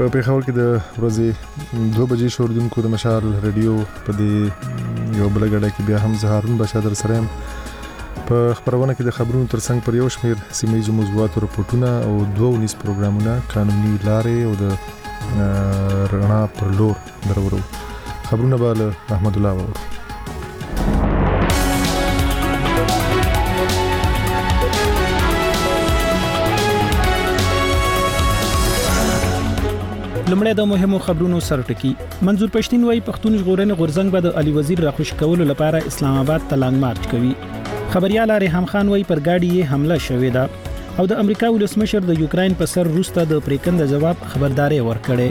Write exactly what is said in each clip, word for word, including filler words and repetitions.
په پیښور کې د ورځې دوه بجې شوردونکو د مشال رادیو په دې یو بل غړډه کې بیا هم زهارون بشادر سره په خبرونه کې د خبرونو ترڅنګ پر یو شمیر سیمایي موضوعاتو رپورټونه او دوه ونیس پروګرامونه قانوني لارې او د رڼا پر لور درورو خبرونه به احمد الله ورو لمړی د مهمو خبرونو سرټکی منظور پښتين وايي پښتون ژغورنې غورزنګ به د علي وزیر راخوش کولو لپاره اسلام آباد ته لانګ مارچ کوي خبريال ریحم خان وايي پر گاډي یې حمله شوې ده او د امریکا ولسمشر د یوکرين په سر روس ته د پریکند جواب خبرداري ورکړي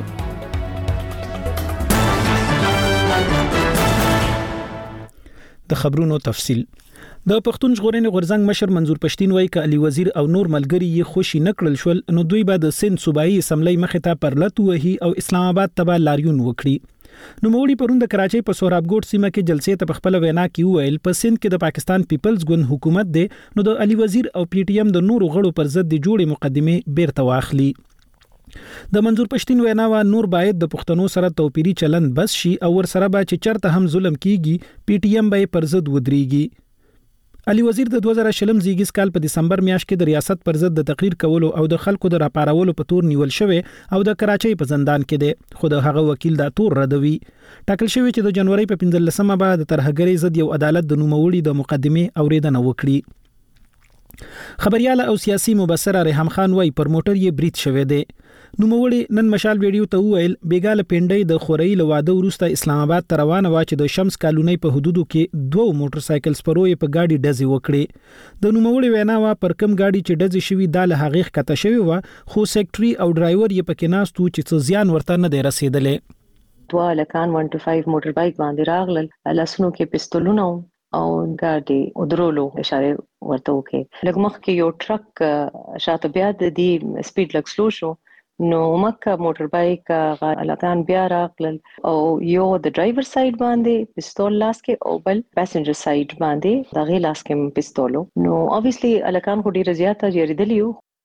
د خبرونو تفصیل د پښتون ژغورنې غورزنګ مشر منظور پښتين وايي ک علي وزیر او نور ملګری یې خوشي نکړل شول نو دوی به د سند صوبایي اسمبلی مخې ته پرلط وهي او اسلام آباد ته لاریون وکړي نو موړي پرون د کراچۍ په سورابګوټ سیمه کې جلسې ته خپل وینا کې ویل په سند کې د پاکستان پیپلز ګوند حکومت دی نو د علي وزیر او پی ټی ایم د نورو غړو پر ضد د جوړې مقدمه بیرته واخلي د منظور پښتين وینا و نور باید د پښتنو سره توپیری چلند بس شي او ور سره به چې چرته هم ظلم کیږي پی ټی ایم به پر ضد ودرېږي علي وزیر د دوه زره شلم زیږیز کال په دسمبر میاشت کې د ریاست پر ضد د تقریر کولو او د خلکو د راپارولو په تور نیول شوی او د کراچۍ په زندان کې دی خو د هغه وکیل دا تور ردوي ټاکل شوی چې د جنوري په پنځلسمه بعد د ترهګری ضد یو عدالت د نوموړي د مقدمه اوریدنه وکړي خبريال او سیاسي مبصر ریحم خان وايي پر موټر یې بریټ شوی دی نوموړي نن مشال ویډیو ته ویل بیګاله پینډۍ د خورۍ لواده ورسته اسلام آباد ته روانه و چې د شمس کالونی په حدودو کې دوه موټر سایکل سپروي په گاډي ډزې وکړي د نوموړي وینا و پر کم گاډي چې ډزې شوی د حقیقت کته شوی و خو سیکټري او ډرایور یې پکې ناستو چې څه زیان ورته نه دی رسیدلې دوه لکان one to five موټر بایک باندې راغلل لاسونو کې پستولونه او ګاډي ودرولو اشاره ورته وکړي لکه مخکې یو ټرک شاته بیا د دې سپیډ لک سلو شو نو مکه موټر بایک غلطان بیا راغلل او یو د ډرایور سایډ باندې پستول لاس کې او بل پاسنجر سایډ باندې د غي لاس کې پستولو نو obviously الکان خو ډیر زیاته جریدلیو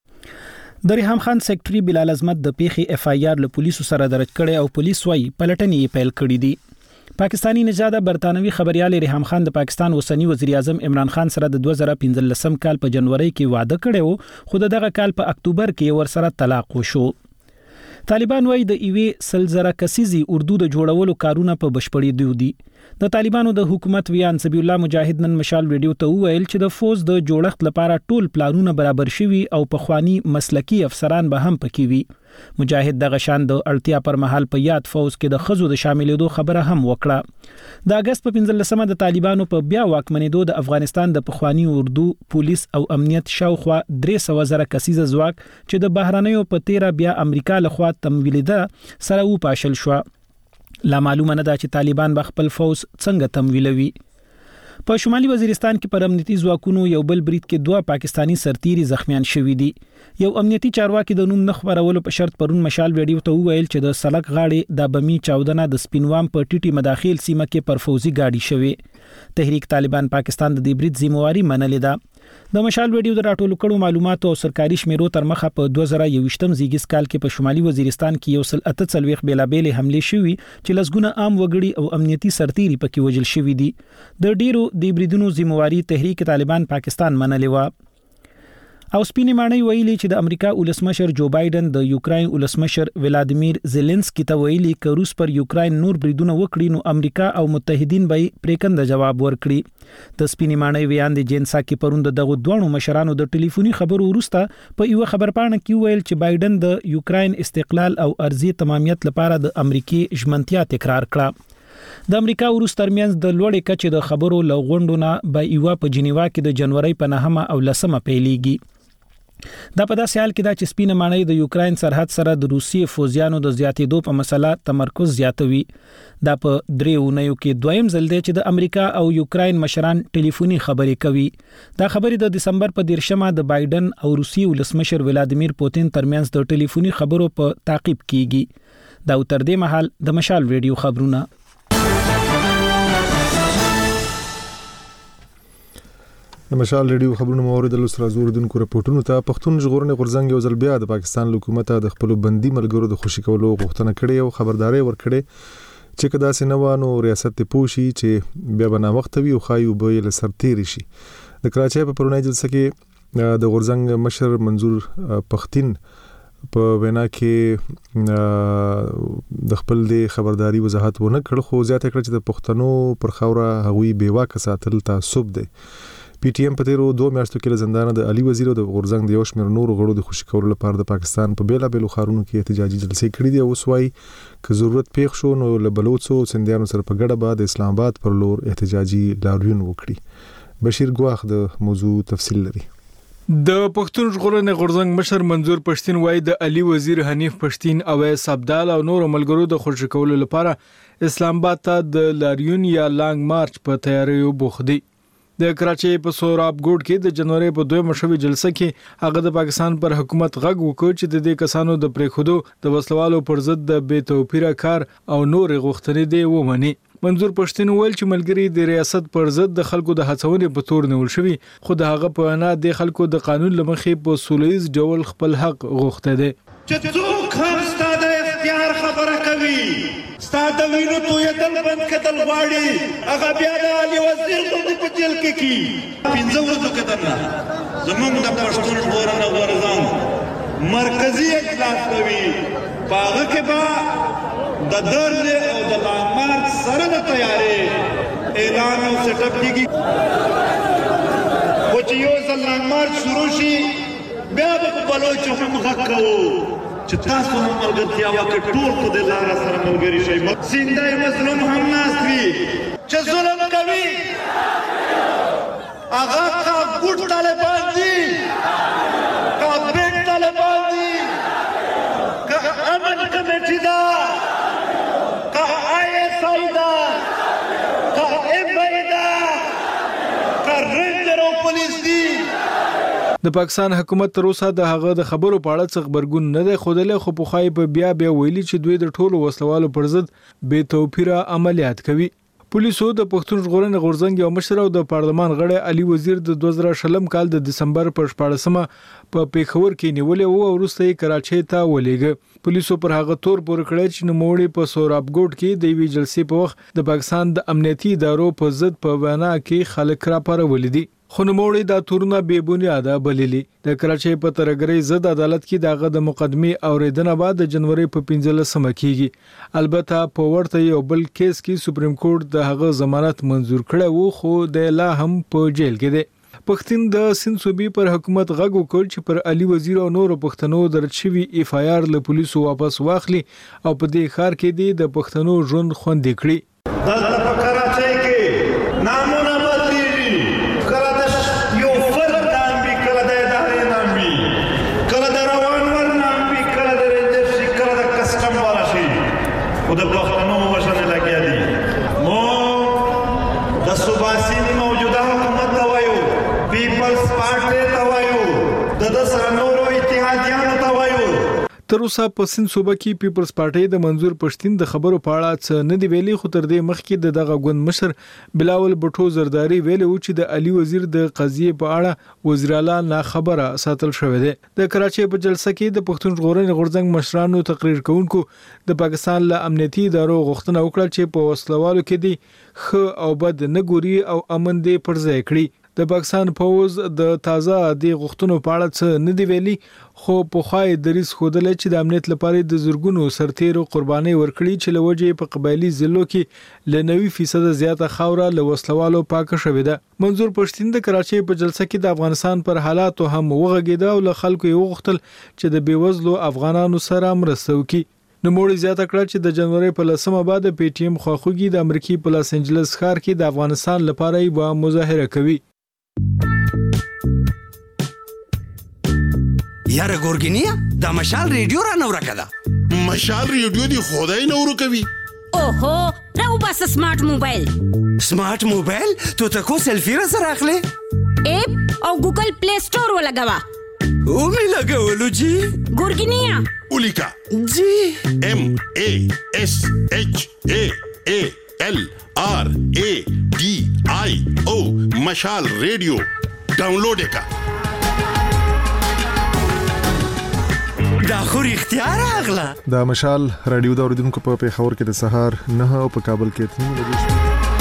د ریحم خان سیکټري بلال عظمت د پیخي اف آی آر له پولیسو سره درج کړي او پولیس وايي پلټنې پیل کړې دي پاکستانی نژاده برتانوي خبريال ریحم خان د پاکستان اوسنی وزیر اعظم عمران خان سره د دوه زره پنځلسم کال په جنوري کې وعده کړی و خو دغه کال په اکتوبر کې ور سره طلاق وشو طالبان وايي د ایوي سلزره کسيزي اردو د جوړولو کارونه په بشپړې دي د طالبانو د حکومت ویان سبي الله مجاهد نن مشال ویډیو ته ویل چې د فوز د جوړښت لپاره ټول پلانونه برابر شوي او په خواني مسلکی افسران به هم پکې وي مجاهد د غشان د اړتیا پر مهال په یاد فوز کې د خزو د شاملېدو خبره هم وکړه د اگست په پنځلسمه د طالبانو په بیا واکمنېدو د افغانستان د پخوانی اردو پولیس او امنیت شاوخوا درې سوه زره کسیزه ځواک چې د بهرنیو په تیره بیا امریکا لخوا تمویلېده سره و پاشل شو لا معلومه نه ده چې طالبان به خپل فوز څنګه تمویلوي په شمالي وزیرستان کې پر امنیتي ځواکونو یو بل بریټ کې دوه پاکستانی سرتیري زخمیان شوي دي یو امنیتي چارواکي د نوم نه خبرولو په شرط پرون مشال ویډیو ته ویل چې د سلک غاړې د بمی چاودنه د سپینوام په ټیټي مداخل سیمه کې پر فوزي گاډي شوی تحریک طالبان پاکستان د دې بریټ ذمہواری منلې ده د مشال ویډیو د راټولو کړو معلوماتو او سرکاري شمیرو تر مخه په دوه زره یوویشتم زیږیز کال کې په شمالي وزیرستان کې یو سل اته څلويخ بیلابېلې حمله شوې چې لسګونه عام وګړي او امنیتي سرتیري پکې وژل شوې دي د ډیرو د بریدونو ذمہواری تحریک طالبان پاکستان منلې و او سپینې ماڼۍ ویلي چې د امریکا ولسمشر جو بایدن د یوکرين ولسمشر ولادیمیر زيلنسکي ته ویلي چې روس پر یوکرين نور بریدونه وکړي نو امریکا او متحدین به پریکند جواب ورکړي د سپینې ماڼۍ ویان د جنسا کې پروند دغه دوه مشرانو د ټلیفوني خبرو وروسته په یو خبرپاڼه کې ویل چې بایدن د یوکرين استقلال او ارضي تمامیت لپاره د امریکای ژمنتیا تکرار کړه د امریکا او روس ترمنځ د لوړې کچې د خبرو لغونډونه به یو په جنیوا کې د جنوري په نهمه او لسمه پیلېږي دا په داسې حال کې دا چې سپینه ماڼۍ د یوکرين سرحد سره د روسي فوجیانو د زیاتېدو په مسله تمرکز زیاتوي دا په درې اونیو کې دویم ځل دی چې د امریکا او یوکرين مشران ټلیفوني خبرې کوي دا خبرې د دسمبر په دیرشمه د بایدن او روسي ولسمشر ولادیمیر پوتین ترمنځ د ټلیفوني خبرو په تعقیب کیږي دا تر دې مهال د مشال ویډیو خبرونه د مشال ریډیو خبرونو مورد له سره زور دن کو رپورټونو ته پښتون ژغورنې غورځنګ یو ځل بیا د پاکستان حکومت د خپل بندي ملګرو د خوشی کولو غوښتنه کړې او خبرداري ورکړې چې کدا سينوانو ریاست ته پوشي چې بیا بنا وخت وي او خایو به له سرتيري شي د کراچۍ په پرونی جلسه کې د غورځنګ مشر منظور پختین په وینا کې د خپل د خبرداري وضاحت ونه کړ خو زیاته کړ چې د پښتنو پر خوره هغوی بیواکه ساتل تعصب دی پی ټی ایم په تیرو دوه میاشتو کې له زندان د علي وزیر او د غورځنګ د یو شمېر نورو غړو د خوشی کولو لپاره د پاکستان په بیلا بیلو ښارونو کې احتجاجي جلسې کړې دي او وسوي که ضرورت پیښ شو نو له بلوڅو سندیانو سره په ګډه به د اسلام آباد پر لور احتجاجي لاریون وکړي بشیر ګواخ د موضوع تفصیل لري د پښتون ژغورنې غورځنګ مشر منظور پښتین وایي د علي وزیر حنیف پښتین اویس عبدال او نور ملګرو د خوشی کولو لپاره اسلام آباد ته د لاریون یا لانګ مارچ په تیاریو بوخت دي د کراچۍ په سوراب ګوډ کې د جنوري په دوه مشوي جلسه کې هغه د پاکستان پر حکومت غږ وکړ چې د دې کسانو د پریخودو د وسلوالو پر ضد د بے توپیره کار او نور غوښتنې دی ومني منظور پښتین ویل چې ملګری د ریاست پر ضد د خلکو د هڅونې په تور نیول شوی خو د هغه په انا د خلکو د قانون لمخې په سولېز ډول خپل حق غوښته دي چې څوک هم ستاسو د اختیار خبره کوي ستاسو د وینو تویدل بند کتل غواړي هغه بیا د علي وزیر په جیل کې کی پنځه ورځې کتل زمونږ د پښتون ژغورنې غورځنګ مرکزی اجلاس کوي هغه کې با د درد او د لامار سره د تیارې اعلان او سیټ اپ کیږي خو چې یو ځل لامار شروع شي بیا به بلوچ هم حق کوو چې تاسو هم ملګرتیا وکړئ ټول په دې لاره سره ملګري شئ زنده مظلوم هم ناست وي چې ظلم کوي هغه کا ګوټ طالبان دي کا بیٹ طالبان دي کا امن کمیټي دا د پاکستان حکومت تر اوسه د هغه د خبرو په اړه څه خبرګون نه دی خوده خو په خای په بیا بیا ویلي چې دوی د ټولو وسلوالو پر ضد بے توپیره عملیات کوي پولیسو د پښتون ژغورنې غورځنګ یو مشر او د پارلمان غړی علي وزیر د دوه زره شلم کال د دسمبر پر شپاړسمه په پیښور کې نیولې وو او وروسته یې کراچۍ ته ولېږه پولیسو پر هغه تور پور کړی چې نوموړي په سوراب ګوډ کې د وی جلسې په وخت د پاکستان د امنیتي ادارو په ضد په وینا کې خلک را پارولې دي خو نوموړي دا تورونه بے بنیاده بللي د کراچۍ په ترګرۍ ضد عدالت کې دغه د مقدمې اوریدنه بعد د جنوري په پنځلسمه کېږي البته په ورته یو بل کیس کې سپریم کورټ د هغه ضمانت منزور کړی وو خو د لا هم په جیل کې دی پښتون د سند صوبې پر حکومت غږ وکړ چې پر علي وزیر او نور پښتنو درج شوی اف آی آر له پولیسو واپس واخلي او په دې ښار کې د پښتنو ژوند خوندي کړي دلته په کراچۍ کې نامونه د پښتنو وژنې لګیا دي مو د صوباسي موجوده حکومت ته وایو پیپلز پارټي ته وایو د د سره نورو اتحادیانو ته وایو تر اوسه په سند صوبه کې پیپلز پارټي د منظور پښتین د خبرو په اړه څه نه دی ویلي خو تر دې مخکې د دغه ګوند مشر بلاول بټو زرداری ویلي و چې د علي وزیر د قضیې په اړه وزیر اعلی نه خبره ساتل شوې ده د کراچۍ په جلسه کې د پښتون ژغورنې غورځنګ مشرانو تقریر کوونکو د پاکستان له امنیتي ادارو غوښتنه وکړه چې په وسلوالو کې دي خ او بد نه ګوري او امن دې پر ځای کړي د پاکستان پوز د تازه د غوښتنو په اړه څه نه دی ویلي خو په خای دریس خودل چې د امنیت لپاره د زورګونو سرتیرو قرباني ورکړي چې لوجه په قبایلی ضلعو کې ل نوي فیصد زیاته خاوره له وسلوالو پاکه شوې ده منظور پښتین د کراچۍ په جلسه کې د افغانستان پر حالاتو هم وغږیده او له خلکو یې وغوښتل چې د بیوزلو افغانانو سره مرسته وکړي نوموړي زیاته کړه چې د جنوري په لسمه بعد پی ټی ایم خواخوږي د امریکای په لاس انجلس ښار کې د افغانستان لپاره یې مظاهره کوي یاره ګورګینیا دا مشال ریډیو را نو راکړه مشال ریډیو دی خدای نو ورو کوي اوهو راو بس سمارټ موبایل سمارټ موبایل تو ته کو سیلفی را سره اخلي اپ او ګوګل پلی سٹور ولګوا او می لګولو جی ګورګینیا اولیکا جی ام ا اس اچ ا ا ال آر ا ډي آی او مشال ریډیو ډاونلوډ یې کا. دا خو رښتیا راغله. دا مشال رادیو د اوریدونکو په پیښور کې د سهار نه او په کابل کې تین بجې شو.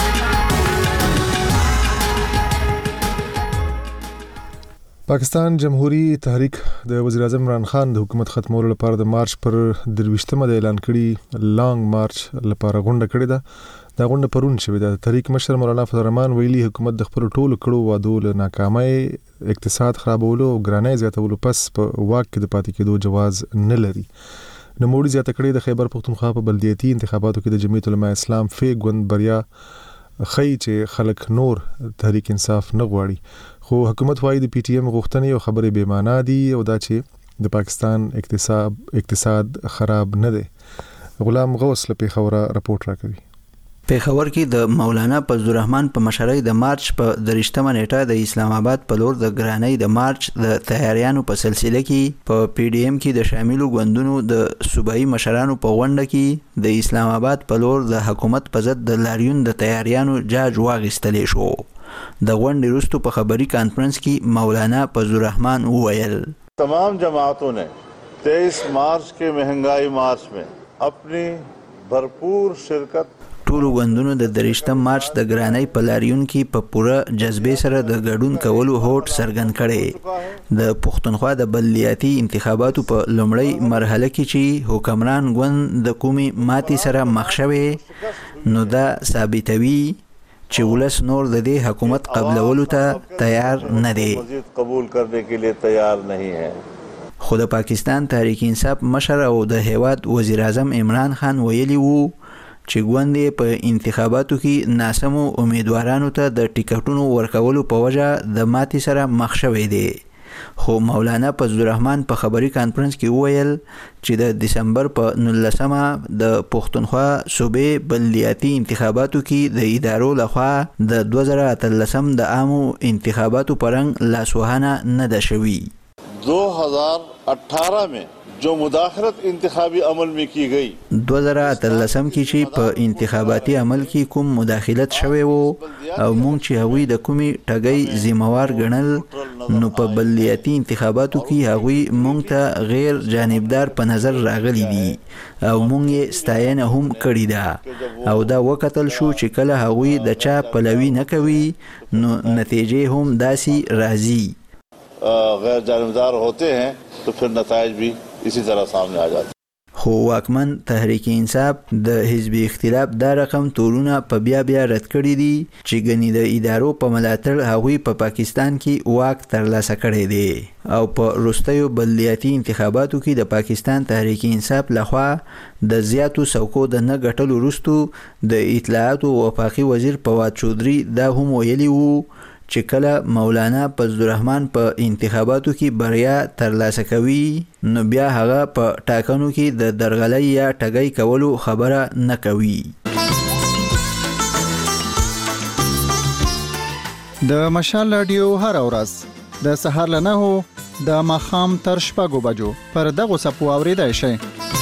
پاکستان جمهوریت تحریک د وزیر اعظم عمران خان د حکومت ختمولو لپاره د مارچ پر درویشتمه د اعلان کړي لانګ مارچ لپاره غونډه کړې ده. دا غونډه پرون شوې ده. تحریک مشر مولانا فضل الرحمن ویلي حکومت د خپل ټولو کړو وعدو له ناکامۍ، اقتصاد خرابولو او ګرانۍ زیاتولو پس په واک کې د پاتې کېدو جواز نه لري. نوموړي زیاته کړې د خیبر پختونخوا په بلدیاتي انتخاباتو کې د جمعیت علماء اسلام فی ګوند بریا خی چې خلک نور تحریک انصاف نه غواړي. خو حکومت وايي د پی ټی ایم غوښتنې او خبرې بې معنا دي او دا چې د پاکستان اقتصاد اقتصاد خراب نه دی. غلام غوث له پیښور راپورټ راکوي. پیښور کې د مولانا فضل الرحمن په مشرۍ د مارچ په دریشتمه نیټه د اسلام آباد په لور د ګرانۍ د مارچ د تیاریانو په سلسله کې په پی ډی ایم کې د شاملو ګوندونو د صوبایي مشرانو په غونډه کې د اسلام آباد په لور د حکومت په ضد د لاریون د تیاریانو جاج واغستلی شو. د غونډې وروسته په خبري کانفرنس کې مولانا فضل الرحمن وویل تمام جماعتوں نے तेईस मार्च के महंगाई मार्च में अपनी भरपूर शिरकत ټولو غوندونو د دریشتم مارچ د ګرانۍ په لاریون کې په پوره جذبې سره د ګډون کولو هوډ څرګند کړي. د پښتونخوا د بلدیاتي انتخاباتو په لومړۍ مرحله کې چې حکمران ګوند د کومې ماتې سره مخ شوی نو دا ثابتوي چې ولس نور د دې حکومت قبلولو ته تیار نه دی. قبول کرنے کے لیے تیار نہیں ہے. خو د پاکستان تحریک انصاف مشر او د هیواد وزیر اعظم عمران خان ویلي وو چې ګوندې په انتخاباتو کې ناسمو امیدوارانو ته د ټیکټونو ورکولو په وجه د ماتې سره مخ شوی دی. خو مولانا فضل الرحمن په خبري کانفرنس کې وویل چې د دسمبر په نولسمه د پښتونخوا صوبې بلدیاتي انتخاباتو کې د ادارو لخوا د دوه زره اتلسم د عامو انتخاباتو پرنګ لاسوهنه نه ده شوې. दो हज़ार अठारह में जो मुदाखलत इंतखाबी अमल में की गई دوه زره اتلسم کې چې په انتخاباتي عمل کې کوم مداخلت شوی وو او مونږ چې هغوی د کومې ټګۍ ذمہوار ګڼل نو په بلدیاتي انتخاباتو کې هغوی مونږ ته غیر جانبدار په نظر راغلي دي او مونږ یې ستاینه هم کړې ده او دا وکتل شو چې کله هغوی د چا پلوي نه کوي نو نتیجې هم داسې راځي. غیر جانبدار ہوتے ہیں تو پھر نتائج بھی اسی طرح سامنے آ جاتے. خو واکمن تحریک انصاف د حزبی اختلاف دا رقم تورونه په بیا بیا رد کړی دي چې ګنې د ادارو په ملاتړ هغوی په پاکستان کې واک ترلاسه کړی دی او په وروستیو بلدیاتي انتخاباتو کې د پاکستان تحریک انصاف لخوا د زیاتو څوکو د نه ګټلو وروسته د اطلاعاتو وفاقي وزیر فواد چودھری دا هم ویلي وو چې کله مولانا فضل الرحمن په انتخاباتو کې بریا ترلاسه کوي نو بیا هغه په ټاکنو کې د درغلۍ یا ټګۍ کولو خبره نه کوي. د مشال رادیو هر ورځ د سهار له نهو د ماښام تر شپږو بجو پر دغو څپو اورېدای شئ.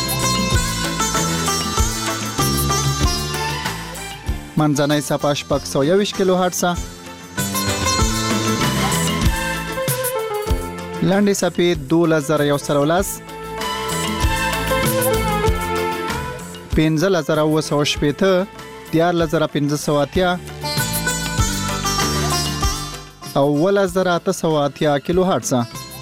منځنۍ څپه شپږ سوه یوویشت کیلو هرټزه، لنډې څپې دولس زره یو سل او لس، پنځلس زره اووه سوه شپېته، دیارلس زره پنځه سوه اتیا او اوولس زره اته سوه اتیا کیلو هرټزه.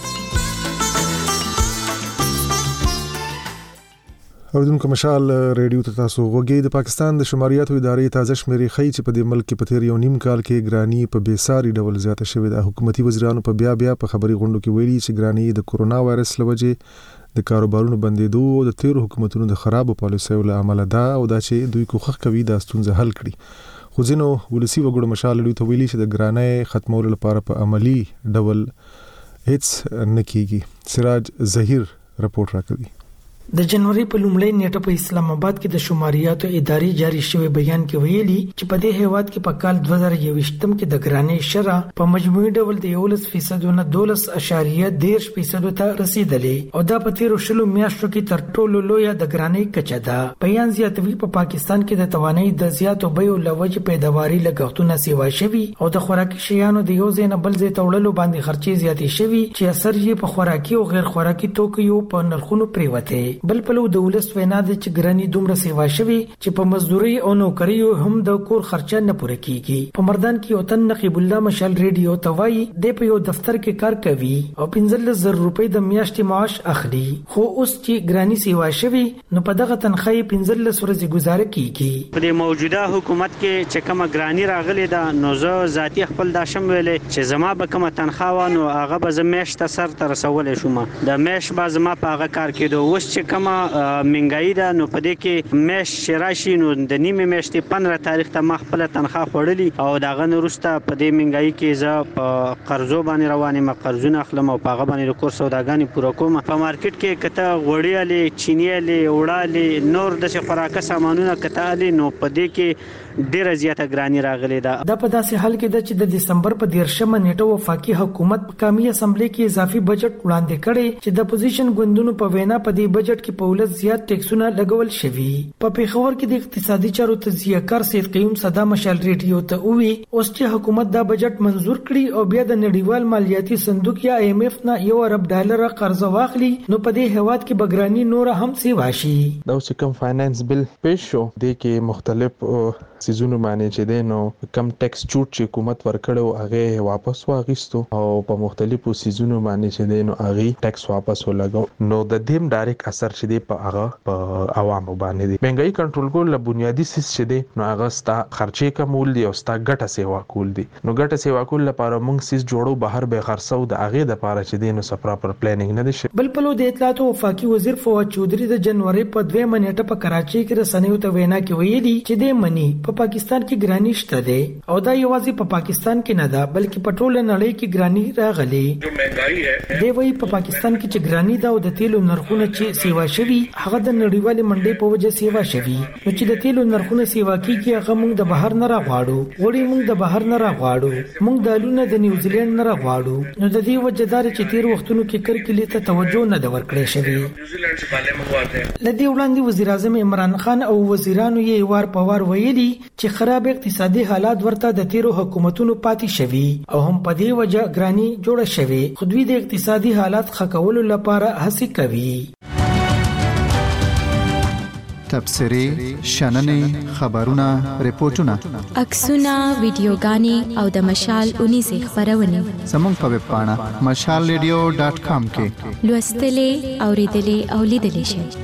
اوریدونکو مشال ریډیو ته تاسو غوږی. د پاکستان د شماریاتو ادارې تازه شمیرې ښیي چې په دې ملک کې په تیر یو نیم کال کې ګرانی په بیساري ډول زیاته شوې ده. حکومتي وزیرانو په بیا بیا په خبري غونډو کې ویلي چې ګرانی د کورونا وایرس لوجه د کاروبارونو بندیدو او د تیر حکومتونو د خرابو پالیسیو له امله ده او دا چې دوی کوښښ کوي دا ستونزه حل کړي. خو ځینو ولسی وګړو مشال لوي ته ویلي چې د ګرانی ختمولو لپاره په عملی ډول هیڅ نه کیږي. سراج ظهیر رپورټ راکوي. د جنوري په لومړۍ نیټه په اسلام آباد کې د شماریاتو ادارې جاری شوی بیان کې ویلي چې په دې هیواد کې په کال دوه زره یوویشتم کې د ګرانۍ شرح په مجموعي ډول د یولس فیصد نه دولس اشاریه دیرش فیصد ته رسیدلې او دا په تیرو شلو میاشتو کې تر ټولو لویه د ګرانۍ کچه ده. بیان زیاتوي په پاکستان کې د توانایي د زیاتو بیو لوجې پیداواري لګښتونه سیوا شوي او د خوراکي شیانو د یو ځای نه بل ځای ته وړلو باندې خرچې زیاتې شوي چې اثر یې په خوراکي او غیر خوراکي توکو په نرخونو پریوته. بل په لو د ولس وینا د چې ګرانی دومره سیوا شوي چې په مزدوري او نوکریو هم د کور خرچه نه پوره کیږي. په مردان کې یو تن نقیب الله مشال ریډیو توای د په یو دفتر کې کار کوي او پنځه زر روپۍ د میاشتې معاش اخلي، خو اوس چې ګرانی سیوا شوي نو په دغه تنخواه پنځه ورځې گزاره کیږي. په موجوده حکومت کې چې کومه ګرانی راغلي ده نو زه ذاتی خپل د شم ویلې چې زما به کومه تنخواه نو هغه به زمیشت سر تر رسولې شوم د میش با زما په هغه کار کېدو. اوس چې کومه منګای ده نو په دې کې میش شراشي نو د نیمه میاشتې پندره تاریخ ته مخ خپل تنخواه خوړلې او داغه نورسته په دې منګای کې زه په قرضو باندې روانې ما قرضونه اخلم او په هغه باندې د کور سوداګانې پوره کوم. په مارکیټ کې کته غوړیالې چینیالې وړالې نور د خوراکه سامانونه کته الې نو په دې کې ډیره زیاته ګرانی راغلې ده. دا په داسې حال کې ده چې د دسمبر په دیرشمه نیټه وفاقي حکومت په قومي اسمبلی کې اضافي بجټ وړاندې کړي چې د اپوزیشن ګوندونو په وینا په دې بجټ کې په ولس زیات ټیکسونه لګول شوي. په پیښور کې د اقتصادي چارو تجزیه کار سید قیوم صدا مشال ریډیو ته وی اوس چې حکومت دا بجټ منزور کړي او بیا د نړیوال مالیاتي صندوق یا آی ایم ایف نه یو ارب ډالر قرض واخلي نو په دې هواد کې بګرانی نور هم سیوا شي. دا چې کوم فاینانس بل پیش شو د کې مختلف سيزونو باندې چې دینو کم ټیکس چوټ چې حکومت ورکړو هغه واپس واغستو او په مختلفو سيزونو باندې چې دینو هغه ټیکس واپس ولګو نو د دیم ډایرکټ اثر چې دی په هغه په عوامو باندې دی. مهنګای کنټرول کول له بنیادی سیس چې دی نو هغه ستا خرچې کمول دی او ستا ګټه سیوا کول دی. نو ګټه سیوا کول لپاره موږ سیس جوړو بهر به خرڅو د هغه د لپاره چې دینو سپراپر پلانینګ نه دی شي. بل په لو د اطلاعات او وفاقي وزیر فواد چودري د جنوري په دوه منېټه په کراچۍ کې رسنیو ته وینا کې ویلي چې د منی په پاکستان کې ګرانی شته ده او دا یوازې په پاکستان کې نه ده بلکې په ټوله نړۍ کې ګرانی راغلي. جو مهنګای ہے دی وی په پاکستان کې چې ګرانی ده او د تیلو نرخونه چې سیوا شوي هغه د نړیوالې منډۍ په وجه سیوا شوي نو چې د تیلو نرخونه سیوا کیږي هغه موږ د بهر نه راغواړو وړي موږ د بهر نه راغواړو موږ د لونه د نیوزیلند نه راغواړو نو د دې وجه دار چې تیر وختونو کې کرکلې ته توجه نه د ورکړې شوی. نیوزیلند څخه له مغواته لدی وړاندې وزیر اعظم عمران خان او وزیرانو یې وار په وار ویلي چې خراب اقتصادي حالات ورته د تیرو حکومتونو پاتې شوي او هم په دې وجه ګرانی جوړه شوي خو دوی د اقتصادي حالات ښه کولو لپاره هڅې کوي. تبصرې، شننې، خبرونه، ریپورتونه، عکسونه، ویډیوګانې او د مشال اونیزې خبرونه زموږ په ویب پاڼه مشال ریډیو ډاټ کام کې لوستلې، اوریدلې او لیدلې شئ.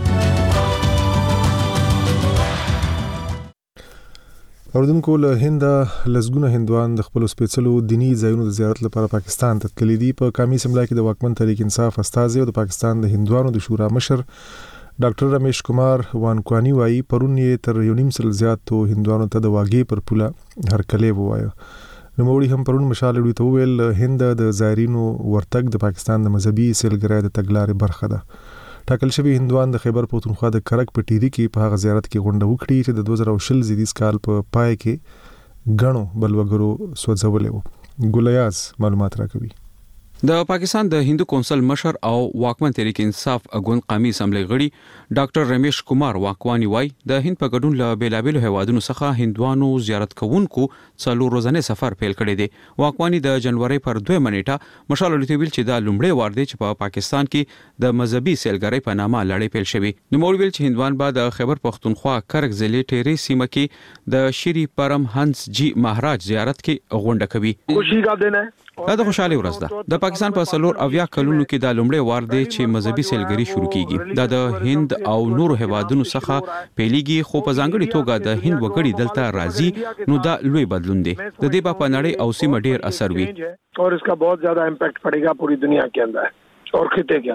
اوردونکو له هند لزګونه هندوان د خپل سپېڅلو دینی ځایونو د زیارت لپاره پاکستان ته تللي دي. په قومي اسمبلی کې د واکمن تحریک انصاف استازي او د پاکستان د هندوانو د شورا مشر ډاکټر رمیش کمار وانکوانی وایي پرون یې تر یو نیم سل زیاتو هندوانو ته د واګې پر پوله هرکلی ووایه. نوموړي هم پرون مشال ډوي ته وویل هند د زایرینو ورتګ د پاکستان د مذهبي سیلګرۍ د تګلارې برخه ده. ټاکل شوی هندوان د خیبر پختونخوا د کرک په ټيري کې په هغه زیارت کې غونډه وکړي چې د دوه زره شل زیدیز کال په پای کې غنو بلوګرو سوځولې وو. ګولیاز معلومات راکوي. د پاکستان د هندو کونسل مشر او واکمن تحریک انصاف اګوند قومي اسمبلی غړي ډاکټر رمیش کمار واکوانی وای د هند په ګډون له بیلابېلو هیوادونو څخه هندوانو زیارت کوونکو څلور ورځې سفر پیل کړی دی. واکوانی د جنوري پر دوه منېټه مشال لټویل چې دا لومړی وار دی چې په پاکستان کې د مذهبي سیلګرۍ په نامه لړۍ پیل شوی. نو مولوی چې هندوان بعد د خیبر پختونخوا کرک ضلع ټيري سیمه کې د شری پرم هنس جی مہاراج زیارت کې غونډه کوي. خوشی کا دن ہے. دا د خوشحالي ورځ ده. د پاکستان په سلور اویا کلونو کې دا لومړی وار دی چې مذهبي سیلګري شروع کیږي. دا د هند او نورو هیوادونو څخه پیلېږي خو په ځانګړي توګه د هند وګړي دلته راځي نو دا لوی بدلون دی. د دې په نړۍ او سیمه ډیر اثر وي اور اس کا بہت زیادہ امپیکٹ پڑے گا پوری دنیا کے اندر اور خطے کے اندر.